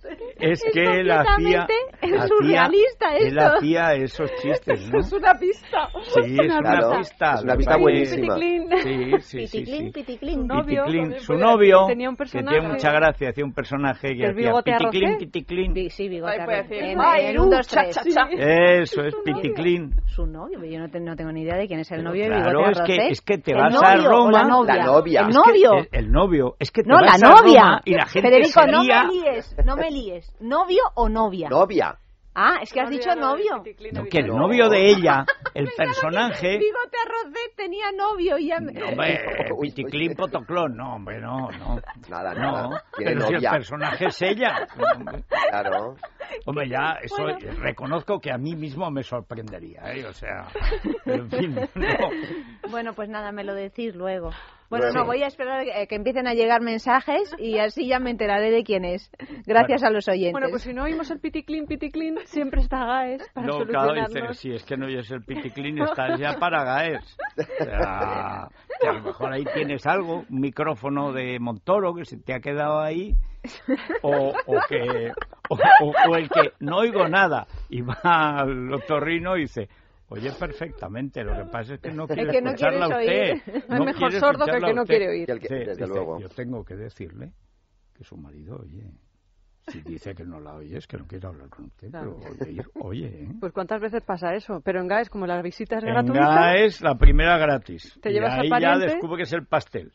S4: Es que él hacía,
S8: completamente
S4: hacía
S8: surrealista
S4: él
S8: esto.
S4: hacía esos chistes, ¿no?
S7: Es una pista.
S4: Sí, es una
S5: Claro,
S4: pista.
S5: es una
S4: lo
S5: pista
S4: que-
S5: buenísima.
S4: Sí, sí, sí,
S8: Piticlín,
S4: sí.
S8: piticlín.
S6: Su novio,
S4: Piticlín,
S6: también
S4: su
S6: puede
S4: novio,
S6: decir, tenía un
S4: que
S6: personaje.
S4: tiene mucha gracia, hacía un personaje que
S6: ¿El
S4: hacía
S6: bigote
S4: piticlín,
S6: arrocé?
S4: piticlín.
S8: Bi- Sí, bigote
S7: Ahí puede
S8: arroz.
S7: decir,
S8: En,
S7: "Ay,
S8: en un,
S7: uh,
S8: dos,
S7: cha,
S8: tres.
S7: cha, cha".
S4: Eso es piticlín.
S8: Su novio, yo no, te- no tengo ni idea de quién es el
S4: Pero
S8: novio de
S4: claro,
S8: bigote
S4: es que-
S8: arroz, ¿eh?
S4: es que te
S8: ¿El
S4: vas a
S8: novio o
S4: Roma-
S8: la novia?
S5: La novia.
S8: El
S5: Es
S4: que
S8: novio.
S4: el, el novio, es que te
S8: No, la
S4: vas a
S8: novia.
S4: Roma y la gente
S8: Federico,
S4: se
S8: no
S4: lía.
S8: me líes, no me líes. ¿Novio o novia?
S5: Novia.
S8: Ah, es que has dicho novio.
S4: No, que el novio de ella, el personaje...
S8: Bigote arrocet tenía novio y ya me...
S4: No, hombre, piticlín, potoclón, no, hombre, no, no.
S5: Nada,
S4: No,
S5: nada. Tiene
S4: pero si el
S5: novia.
S4: personaje es ella. Hombre,
S5: Claro.
S4: hombre, ya, eso reconozco que a mí mismo me sorprendería, ¿eh? O sea, pero en fin, no.
S8: Bueno, pues nada, me lo decís luego. Bueno,
S5: Luego.
S8: no, voy a esperar eh, que empiecen a llegar mensajes y así ya me enteraré de quién es. Gracias a los oyentes.
S6: Bueno, pues si no oímos el piticlín, piticlín, siempre está Gaes para
S4: No, claro, dice,
S6: solucionarnos.
S4: si es que no oyes el piticlín, estás ya para Gaes. O sea, que a lo mejor ahí tienes algo, un micrófono de Montoro que se te ha quedado ahí, o, o que o, o- o el que no oigo nada y va al otorrino y dice, oye perfectamente, lo que pasa es que no quiere
S8: que no
S4: escucharla a
S8: quieres
S4: usted.
S8: oír.
S6: Es mejor
S4: quiere
S6: sordo que el
S4: escucharla
S6: que
S4: a
S6: no
S4: usted".
S6: quiere oír.
S5: Y el que-
S4: Sí,
S5: desde
S4: dice,
S5: luego.
S4: yo tengo que decirle que su marido oye. Si dice que no la oye, es que no quiere hablar con usted,
S6: Claro.
S4: pero oye, oye, ¿eh?
S6: Pues cuántas veces pasa eso. Pero en Gaes, como la visita es
S4: En
S6: gratuita,
S4: Gaes, la primera gratis.
S6: Te
S4: y
S6: llevas al
S4: ahí ya
S6: pariente.
S4: descubre que es el pastel.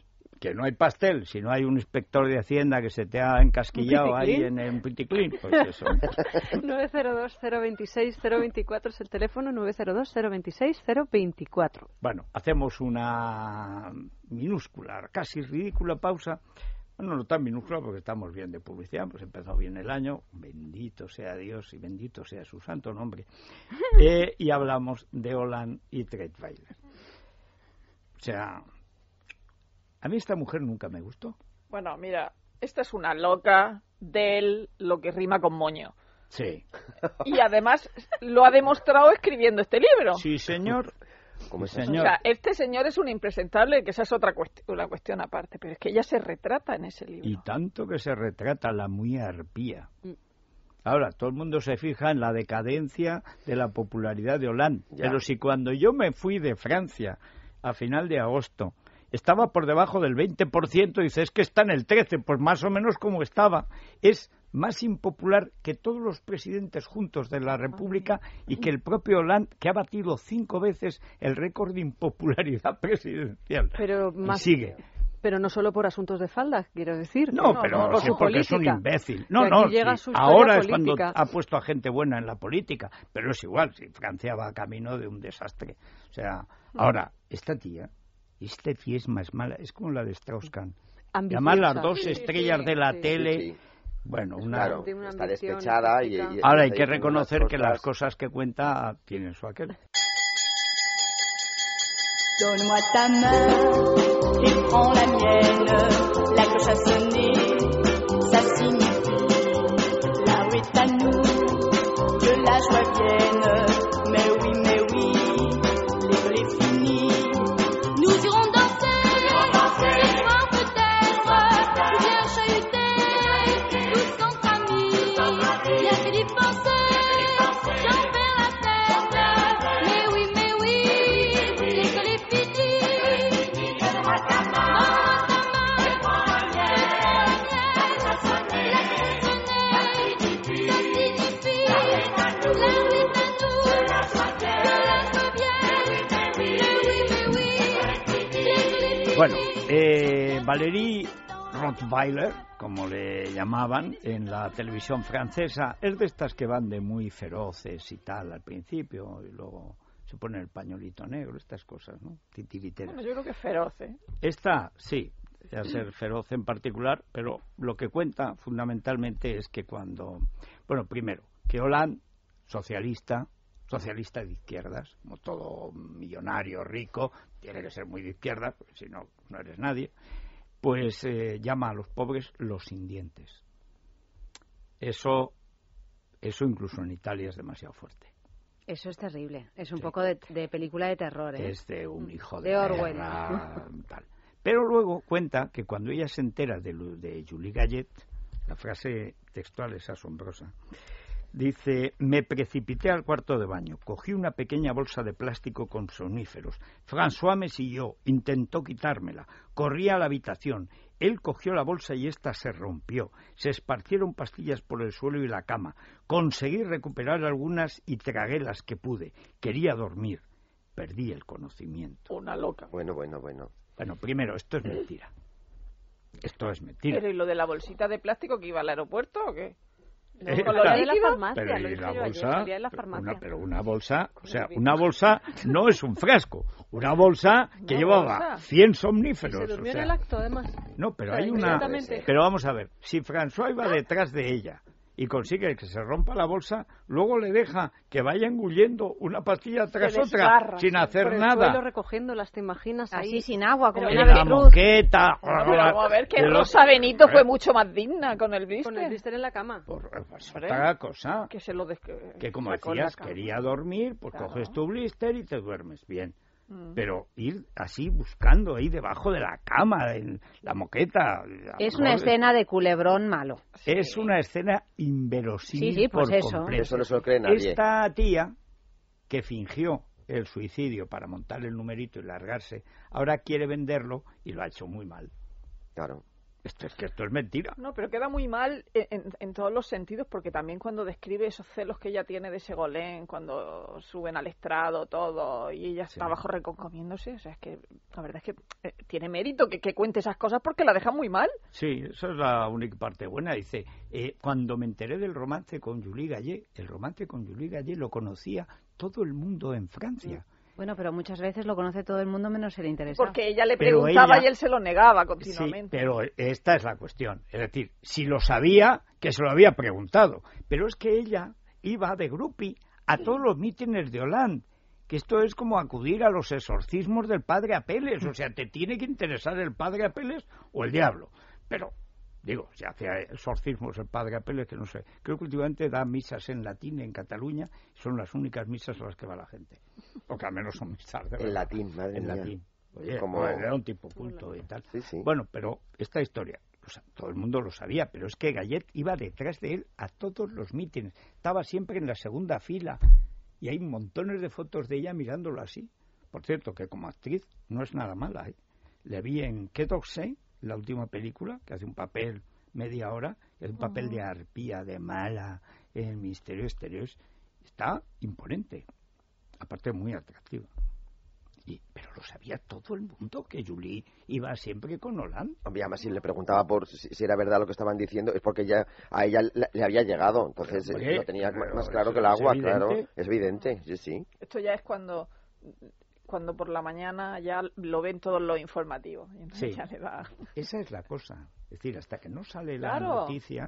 S4: que no hay pastel, si no hay un inspector de Hacienda que se te ha encasquillado ahí en un piticlín, pues eso.
S6: nueve cero dos cero veintiséis cero veinticuatro es el teléfono, nueve cero dos cero veintiséis cero veinticuatro.
S4: Bueno, hacemos una minúscula, casi ridícula pausa. Bueno, no tan minúscula porque estamos bien de publicidad, pues empezó bien el año, bendito sea Dios y bendito sea su santo nombre. Eh, y hablamos de Hollande y Treitweiler. O sea, a mí esta mujer nunca me gustó.
S7: Bueno, mira, esta es una loca del lo que rima con moño.
S4: Sí.
S7: Y además lo ha demostrado escribiendo este libro.
S4: Sí, señor.
S5: Como
S4: sí,
S5: señor.
S7: O sea, este señor es un impresentable, que esa es otra cuestión, una cuestión aparte, pero es que ella se retrata en ese libro.
S4: Y tanto que se retrata la muy arpía. Ahora, todo el mundo se fija en la decadencia de la popularidad de Hollande. Ya. Pero si cuando yo me fui de Francia a final de agosto estaba por debajo del veinte por ciento, dice, es que está en el trece por ciento, pues más o menos como estaba. Es más impopular que todos los presidentes juntos de la República y que el propio Hollande, que ha batido cinco veces el récord de impopularidad presidencial.
S6: Pero más...
S4: Y sigue.
S6: Pero no solo por asuntos de falda, quiero decir.
S4: No,
S6: no
S4: pero
S6: por
S4: sí,
S6: su
S4: porque
S6: política.
S4: es un imbécil. No,
S6: que
S4: no,
S6: llega
S4: sí.
S6: su
S4: Ahora
S6: política.
S4: es cuando ha puesto a gente buena en la política, pero es igual, si Francia va camino de un desastre. O sea, ahora, esta tía, esta tía es más mala, es como la de Strauss-Kahn. Llamar las dos
S6: sí,
S4: estrellas
S6: sí,
S4: de la
S6: sí,
S4: tele...
S5: Sí, sí.
S4: Bueno, una...
S5: Claro,
S6: una
S5: está
S6: ambición
S5: despechada y, y...
S4: Ahora hay que reconocer que las cosas que cuenta tienen su aquel.
S1: Donne-moi ta main et prends la mienne. La cloche a sonné, ça signifie la rue est à nous, que la joie vienne. Mais oui, mais oui, l'école est finie. Nous irons danser, ce soir peut-être, ou bien chahuter, tous entre amis. Bien fait d'y penser, j'en perds la tête. Mais oui, mais oui, l'école est finie. Donne-moi ta main, et prends la mienne. Ça sonne, la cloche sonne, ça signifie la rue est à nous, que la joie vienne. Mais oui, mais oui, l'école est finie.
S4: Bueno, eh, Valérie Rottweiler, como le llamaban en la televisión francesa, es de estas que van de muy feroces y tal al principio y luego se pone el pañolito negro, estas cosas, ¿no? Titiriteras.
S7: Bueno, yo creo que es feroz, ¿eh?
S4: Esta, sí, a ser feroz en particular, pero lo que cuenta fundamentalmente es que cuando... Bueno, primero, que Hollande, socialista, socialista de izquierdas, como todo millonario, rico, tiene que ser muy de izquierdas, porque si no, no eres nadie, pues eh, llama a los pobres los sin dientes. Eso, eso incluso en Italia es demasiado fuerte.
S8: Eso es terrible. Es un
S4: Sí.
S8: poco de, de película de terror, ¿eh?
S4: Es de un hijo de,
S8: De Orwell.
S4: perra, tal. Pero luego cuenta que cuando ella se entera de, lo- de Julie Gallet, la frase textual es asombrosa, dice, me precipité al cuarto de baño, cogí una pequeña bolsa de plástico con soníferos. François me siguió, intentó quitármela, corrí a la habitación. Él cogió la bolsa y ésta se rompió. Se esparcieron pastillas por el suelo y la cama. Conseguí recuperar algunas y tragué las que pude. Quería dormir. Perdí el conocimiento.
S7: Una loca.
S5: Bueno, bueno, bueno.
S4: Bueno, primero, esto es mentira. Esto es mentira.
S7: Pero ¿y lo de la bolsita de plástico que iba al aeropuerto o qué?
S4: Eh,
S6: Con
S4: claro.
S6: la de la farmacia,
S4: Pero
S6: lo
S4: y
S6: dije
S4: la
S6: yo ayer,
S4: bolsa,
S6: salía de la farmacia.
S4: una, pero una bolsa, o sea,
S6: Con el
S4: una bolsa no es un frasco, una bolsa que
S7: Una
S4: llevaba
S7: bolsa.
S4: cien
S6: Y
S4: somníferos.
S6: se
S4: o
S6: durmió en
S4: sea,
S6: el acto, además.
S4: no, pero
S6: O sea,
S4: hay una,
S6: inmediatamente.
S4: pero vamos a ver, si François iba detrás de ella y consigue que se rompa la bolsa, luego le deja que vaya engullendo una pastilla tras
S7: Se
S4: otra
S7: desgarra,
S4: sin
S7: sí,
S4: hacer
S6: Por el
S4: nada.
S6: suelo recogiéndolas, ¿te imaginas? Ahí
S8: Así sin agua, como
S6: Pero
S8: una
S4: En la
S8: avestruz.
S4: moqueta.
S7: Bueno, pero vamos a ver que
S4: de los-
S7: Rosa Benito fue mucho más digna con el
S6: con el
S7: blister.
S6: blister en la cama.
S4: Por, pues,
S7: Hombre.
S4: otra cosa.
S7: Que se lo des...
S4: Que como
S7: sacó en la
S4: decías,
S7: cama.
S4: quería dormir, pues
S7: Claro.
S4: coges tu blister y te duermes bien.
S7: Mm.
S4: Pero ir así buscando ahí debajo de la cama, en la moqueta.
S8: Es una escena de culebrón malo.
S4: Es una escena inverosímil
S8: Sí, sí, pues
S4: por
S8: eso.
S4: completo.
S5: Eso no se lo cree nadie.
S4: Esta tía que fingió el suicidio para montar el numerito y largarse, ahora quiere venderlo y lo ha hecho muy mal.
S5: Claro.
S4: Esto es que esto es mentira.
S7: No, pero queda muy mal en, en, en todos los sentidos, porque también cuando describe esos celos que ella tiene de Ségolène, cuando suben al estrado todo y ella está
S4: Sí.
S7: abajo reconcomiéndose, o sea, es que la verdad es que eh, tiene mérito que, que cuente esas cosas porque la deja muy mal.
S4: Sí, esa es la única parte buena. Dice, eh, cuando me enteré del romance con Julie Gallet, el romance con Julie Gallet lo conocía todo el mundo en Francia.
S8: Bueno, pero muchas veces lo conoce todo el mundo menos el interesado.
S7: Porque ella le
S4: Pero
S7: preguntaba
S4: ella-
S7: y él se lo negaba
S4: Sí,
S7: continuamente.
S4: pero esta es la cuestión. Es decir, si lo sabía, que se lo había preguntado. Pero es que ella iba de grupi a todos los mítines de Hollande. Que esto es como acudir a los exorcismos del padre Apeles. O sea, te tiene que interesar el padre Apeles o el diablo. Pero, digo, se hace exorcismos el padre Apeles, que no sé. Creo que últimamente da misas en latín en Cataluña. Son las únicas misas a las que va la gente. Porque al menos son misas de
S5: En
S4: verdad.
S5: latín, madre
S4: En
S5: mía.
S4: latín. Oye,
S5: Como-
S4: pues, era un tipo culto y tal.
S5: Sí, sí.
S4: Bueno, pero esta historia, o sea, todo el mundo lo sabía, pero es que Gallet iba detrás de él a todos los mítines. Estaba siempre en la segunda fila y hay montones de fotos de ella mirándolo así. Por cierto, que como actriz no es nada mala, ¿eh? Le vi en Quai d'Orsay, la última película, que hace un papel media hora, que hace un papel de arpía, de mala, en el Ministerio Exterior. Está imponente, aparte muy atractiva. Y, pero lo sabía todo el mundo, que Julie iba siempre con Hollande.
S5: Hombre, además, si le preguntaba por si, si era verdad lo que estaban diciendo, es porque ya a ella le, le había llegado. Entonces,
S4: Pero,
S5: eh,
S4: hombre,
S5: lo tenía
S4: pero
S5: más claro
S4: eso
S5: que el
S4: es
S5: agua,
S4: evidente.
S5: claro. Es evidente, sí, sí.
S7: Esto ya es cuando cuando por la mañana ya lo ven todos los informativos. Y entonces
S4: Sí.
S7: ya le da...
S4: Esa es la cosa. Es decir, hasta que no sale
S7: Claro.
S4: la noticia...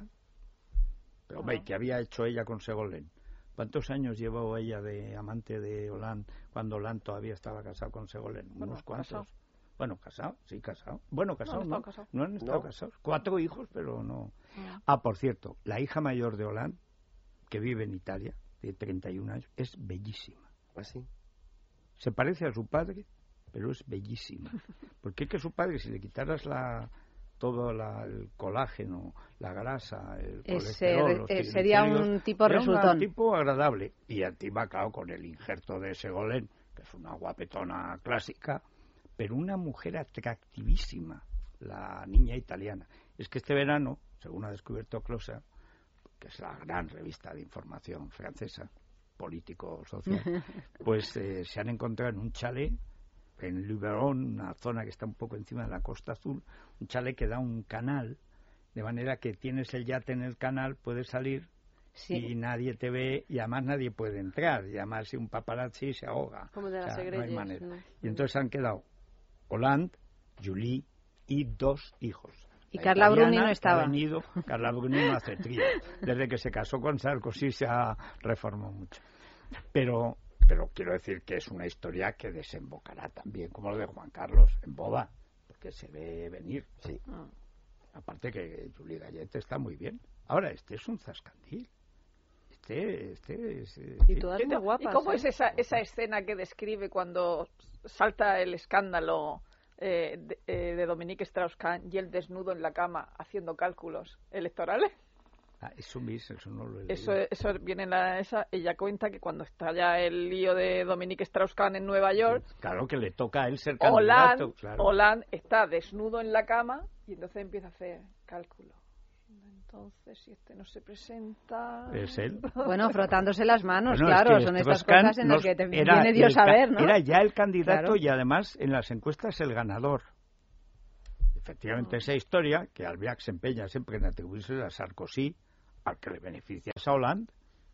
S4: Pero, hombre, ¿qué había hecho ella con Ségolène? ¿Cuántos años llevó ella de amante de Hollande cuando Hollande todavía estaba casado con Ségolène?
S7: Bueno,
S4: ¿Unos cuantos?
S7: casado.
S4: Bueno, casado, sí, casado. Bueno, casado,
S7: han
S4: ¿no?
S7: estado casados.
S4: No han estado
S5: No.
S4: casados. Cuatro hijos, pero no...
S7: Mm.
S4: Ah, por cierto, la hija mayor de Hollande, que vive en Italia, de treinta y un años, es bellísima.
S5: Así.
S4: Se parece a su padre, pero es bellísima. Porque es que su padre, si le quitaras la todo la, el colágeno, la grasa, el
S8: Ese,
S4: colesterol, los
S8: eh, sería
S4: triglicéridos,
S8: un tipo
S4: era
S8: resultón.
S4: un tipo agradable. Y encima, claro, con el injerto de Ségolène, que es una guapetona clásica, pero una mujer atractivísima, la niña italiana. Es que este verano, según ha descubierto Closer, que es la gran revista de información francesa, político-social, pues eh, se han encontrado en un chalet en Luberon, una zona que está un poco encima de la Costa Azul, un chalet que da un canal, de manera que tienes el yate en el canal, puedes salir
S8: Sí.
S4: y nadie te ve y además nadie puede entrar, y además si un paparazzi se ahoga.
S6: Como de
S4: O
S6: las
S4: sea, no hay
S6: Egrelles,
S4: manera.
S6: ¿no?
S4: Y entonces han quedado Hollande, Julie y dos hijos.
S8: Y
S4: La
S8: Carla Bruni
S4: italiana
S8: no estaba.
S4: Ha venido, Carla Bruni no hace trío. Desde que se casó con Sarkozy se ha reformado mucho. Pero, pero quiero decir que es una historia que desembocará también, como lo de Juan Carlos, en boda, porque se ve venir.
S5: Sí.
S7: Mm.
S4: Aparte que Julie Gallet está muy bien. Ahora, este es un zascandil. Este, este es... eh,
S6: Y
S4: sí.
S6: todas
S7: ¿Y
S6: muy
S7: to-
S6: guapas.
S7: ¿Y cómo
S6: ¿eh?
S7: es esa, esa escena que describe cuando salta el escándalo eh, de, eh, de Dominique Strauss-Kahn y el desnudo en la cama haciendo cálculos electorales?
S4: Ah, eso, mis, eso no lo he leído.
S7: Eso, eso viene en la esa. Ella cuenta que cuando está ya el lío de Dominique Strauss-Kahn en Nueva York,
S4: Claro que le toca a él ser
S7: Hollande,
S4: candidato. Claro.
S7: Hollande está desnudo en la cama y entonces empieza a hacer cálculos. Entonces, si este no se presenta...
S4: Es él.
S8: Bueno, frotándose las manos,
S4: Bueno, es
S8: claro,
S4: que
S8: son estas
S4: Strauss-Kahn
S8: cosas en las
S4: nos-
S8: que te
S4: era
S8: viene Dios
S4: el
S8: a
S4: ca-
S8: ver, ¿no?
S4: Era ya el candidato
S8: Claro.
S4: y además en las encuestas el ganador. Efectivamente, esa historia, que Albiac se empeña siempre en atribuirse a Sarkozy, al que le beneficia a Hollande,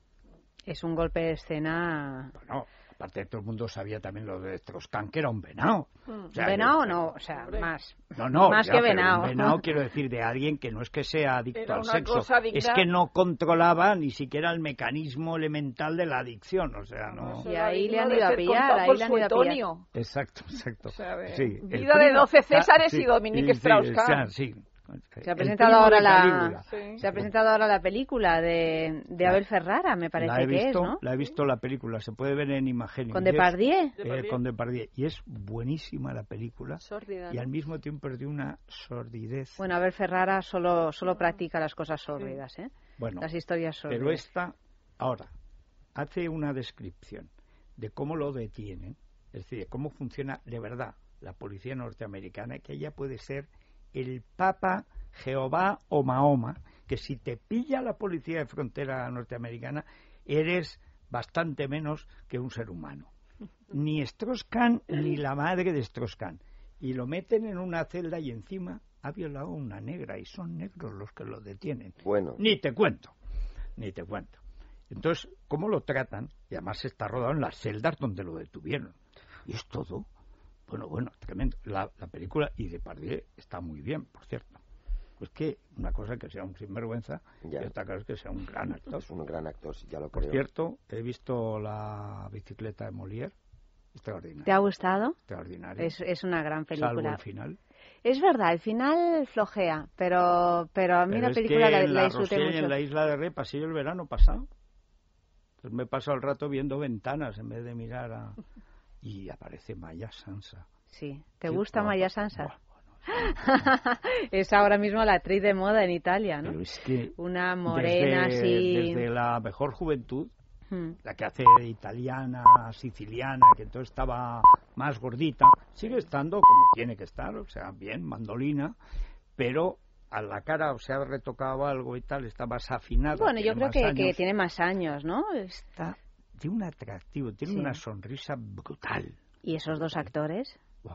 S8: Es un golpe de escena...
S4: bueno, aparte todo el mundo sabía también lo de Strauss-Kahn, que era un venado.
S7: Mm.
S4: O sea,
S8: ¿Venao
S4: que-
S8: o no? O sea, más.
S4: No, no,
S8: Más
S4: ya,
S8: que
S4: pero
S8: venao.
S4: un venao quiero decir de alguien que no es que sea adicto
S7: Era
S4: al
S7: una
S4: sexo,
S7: cosa digna.
S4: es que no controlaba ni siquiera el mecanismo elemental de la adicción, o sea, no...
S7: Eso
S8: Y
S7: era
S8: ahí le
S7: digno
S8: han
S7: de
S8: ido a
S7: ser
S8: pillar,
S7: contado
S8: ahí
S7: por
S8: le han
S7: su
S8: ido a pillar.
S4: Pues
S7: Antonio.
S4: Exacto, exacto.
S7: O sea, de-
S4: Sí, el
S7: vida de
S4: primo-
S7: doce Césares
S4: ah,
S7: y Dominique
S4: sí,
S7: Strauss-Kahn.
S4: sí,
S8: Se ha
S4: El
S8: presentado
S4: primo
S8: ahora
S4: de
S8: la
S4: Calígula.
S7: Sí.
S8: se ha presentado ahora la película de, de
S4: La-
S8: Abel Ferrara, me parece
S4: la he
S8: que
S4: visto,
S8: es, ¿no?
S4: La he visto la película, se puede ver en imagen.
S8: Con
S4: y es-
S8: Depardieu.
S4: eh, con Depardieu. Y es buenísima la película.
S6: Sórdida,
S4: Y
S6: ¿no?
S4: al mismo tiempo es de una sordidez.
S8: Bueno, Abel Ferrara solo solo practica las cosas sórdidas, ¿eh?
S4: Bueno,
S8: Las historias sórdidas.
S4: pero esta, ahora, hace una descripción de cómo lo detienen, es decir, de cómo funciona de verdad la policía norteamericana, que ella puede ser el papa Jehová o Mahoma, que si te pilla la policía de frontera norteamericana, eres bastante menos que un ser humano. Ni Strauss-Kahn ni la madre de Strauss-Kahn. Y lo meten en una celda y encima ha violado a una negra y son negros los que lo detienen.
S5: Bueno.
S4: Ni te cuento, ni te cuento. Entonces, ¿cómo lo tratan? Y además está rodado en las celdas donde lo detuvieron. Y es todo, bueno, bueno, tremendo. La, la película, y Depardieu está muy bien, por cierto. Pues que una cosa es que sea un sinvergüenza
S5: Ya.
S4: y otra cosa es que sea un gran actor.
S5: Es un gran actor, sí, ya lo
S4: Por
S5: creo.
S4: cierto, he visto la bicicleta de Molière. Extraordinaria.
S8: ¿Te ha gustado?
S4: Extraordinaria.
S8: Es, es una gran
S4: Salvo
S8: película.
S4: el final.
S8: Es verdad, el final flojea, pero, pero a mí
S4: Pero
S8: la
S4: es
S8: película
S4: que
S8: la,
S4: en
S8: la
S4: la
S8: disfruté
S4: Rosella,
S8: mucho.
S4: en la isla de Ré, pasé yo el verano pasado. Entonces me he pasado el rato viendo ventanas en vez de mirar a... Y aparece Maya Sansa.
S8: Sí. ¿Te
S4: Qué
S8: gusta
S4: guapa.
S8: Maya Sansa?
S4: Buah, bueno,
S8: Es ahora mismo la actriz de moda en Italia, ¿no?
S4: pero es que
S8: Una morena
S4: desde,
S8: así.
S4: desde la mejor juventud,
S8: Hmm.
S4: la que hace italiana, siciliana, que entonces estaba más gordita, sigue estando como tiene que estar, o sea, bien, mandolina, pero a la cara, o sea, ha retocado algo y tal, está más afinada.
S8: Bueno, yo
S4: tiene
S8: creo
S4: más
S8: que,
S4: años.
S8: que tiene más años, ¿no?
S4: Está de un atractivo, tiene
S8: Sí.
S4: una sonrisa brutal.
S8: ¿Y esos dos actores?
S4: Wow.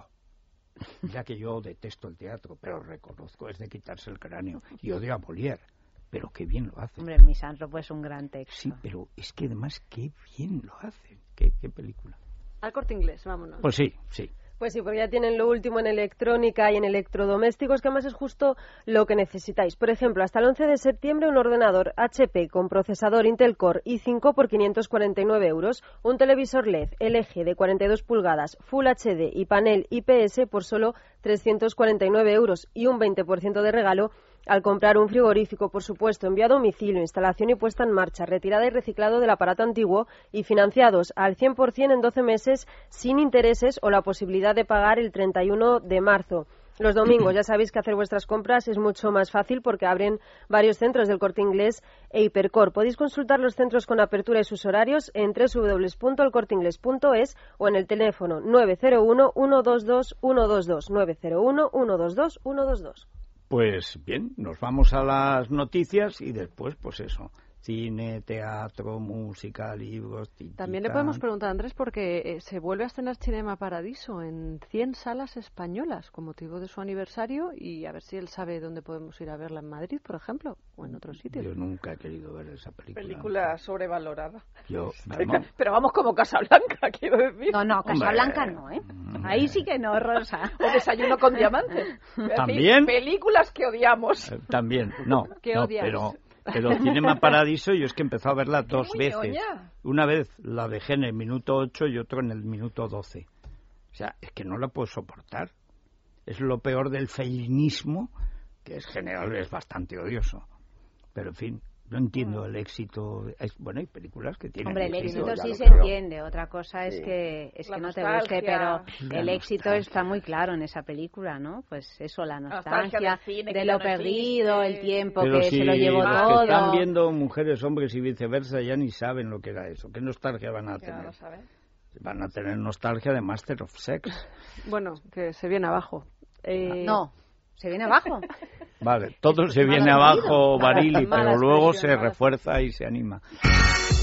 S4: Mira que yo detesto el teatro, pero reconozco, es de quitarse el cráneo. Y odio a Molière, pero qué bien lo hacen.
S8: Hombre, Misántropo es un gran texto.
S4: Sí, pero es que además qué bien lo hacen. Qué, qué película.
S11: Al Corte Inglés, vámonos.
S4: Pues sí, sí.
S11: Pues sí, porque ya tienen lo último en electrónica y en electrodomésticos, que además es justo lo que necesitáis. Por ejemplo, hasta el once de septiembre un ordenador H P con procesador Intel Core i cinco por quinientos cuarenta y nueve euros, un televisor L E D L G de cuarenta y dos pulgadas Full H D y panel I P S por solo trescientos cuarenta y nueve euros y un veinte por ciento de regalo al comprar un frigorífico, por supuesto, enviado a domicilio, instalación y puesta en marcha, retirada y reciclado del aparato antiguo y financiados al cien por ciento en doce meses sin intereses o la posibilidad de pagar el treinta y uno de marzo. Los domingos ya sabéis que hacer vuestras compras es mucho más fácil porque abren varios centros del Corte Inglés e Hipercor. Podéis consultar los centros con apertura y sus horarios en doble u doble u doble u punto el corte inglés punto es o en el teléfono nueve cero uno, uno dos dos, uno dos dos, nueve cero uno, uno dos dos, uno dos dos.
S4: Pues bien, nos vamos a las noticias y después, pues eso, cine, teatro, música, libros...
S6: También le podemos preguntar a Andrés porque eh, se vuelve a estrenar Cinema Paradiso en cien salas españolas con motivo de su aniversario y a ver si él sabe dónde podemos ir a verla en Madrid, por ejemplo, o en otros sitios.
S4: Yo nunca he querido ver esa película.
S7: Película sobrevalorada.
S4: Yo,
S7: Pero, pero vamos como Casablanca, quiero decir.
S8: No, no, Casablanca no, ¿eh? Ahí sí que no, Rosa.
S7: O Desayuno con diamantes.
S4: ¿También?
S7: Películas que odiamos.
S4: Eh, también, no,
S7: ¿Qué
S4: no,
S7: odias?
S4: pero... Pero Cinema Paradiso yo es que he empezado a verla dos
S7: muy
S4: veces.
S7: ñoña.
S4: Una vez la dejé en el minuto ocho y otro en el minuto doce. O sea, es que no la puedo soportar. Es lo peor del feinismo, que es general, es bastante odioso. Pero en fin, no entiendo el éxito. Es, bueno, hay películas que tienen
S8: Hombre, el éxito
S4: ya
S8: sí
S4: lo
S8: se
S4: creo.
S8: entiende. Otra cosa es
S4: Sí.
S8: que es
S7: La
S8: que no te
S7: nostalgia.
S8: guste, pero
S4: La
S8: el éxito
S4: nostalgia.
S8: está muy claro en esa película, ¿no? Pues eso, la
S7: nostalgia
S8: nostalgia
S7: del cine, que
S8: de
S7: ya
S8: lo
S7: no
S8: perdido,
S7: existe.
S8: el tiempo
S4: Pero
S8: que
S4: si
S8: se lo llevó
S4: los
S8: todo.
S4: que están viendo mujeres, hombres y viceversa ya ni saben lo que era eso. ¿Qué nostalgia van a
S7: Ya
S4: tener?
S7: lo sabes.
S4: Van a tener nostalgia de Master of Sex.
S6: Bueno, que se viene abajo. Eh,
S8: No, se viene abajo.
S4: Vale, todo se
S8: Mal
S4: viene
S8: oído.
S4: abajo, Barili,
S6: Mala
S4: pero luego
S6: expresión,
S4: se
S6: mala
S4: refuerza y se anima.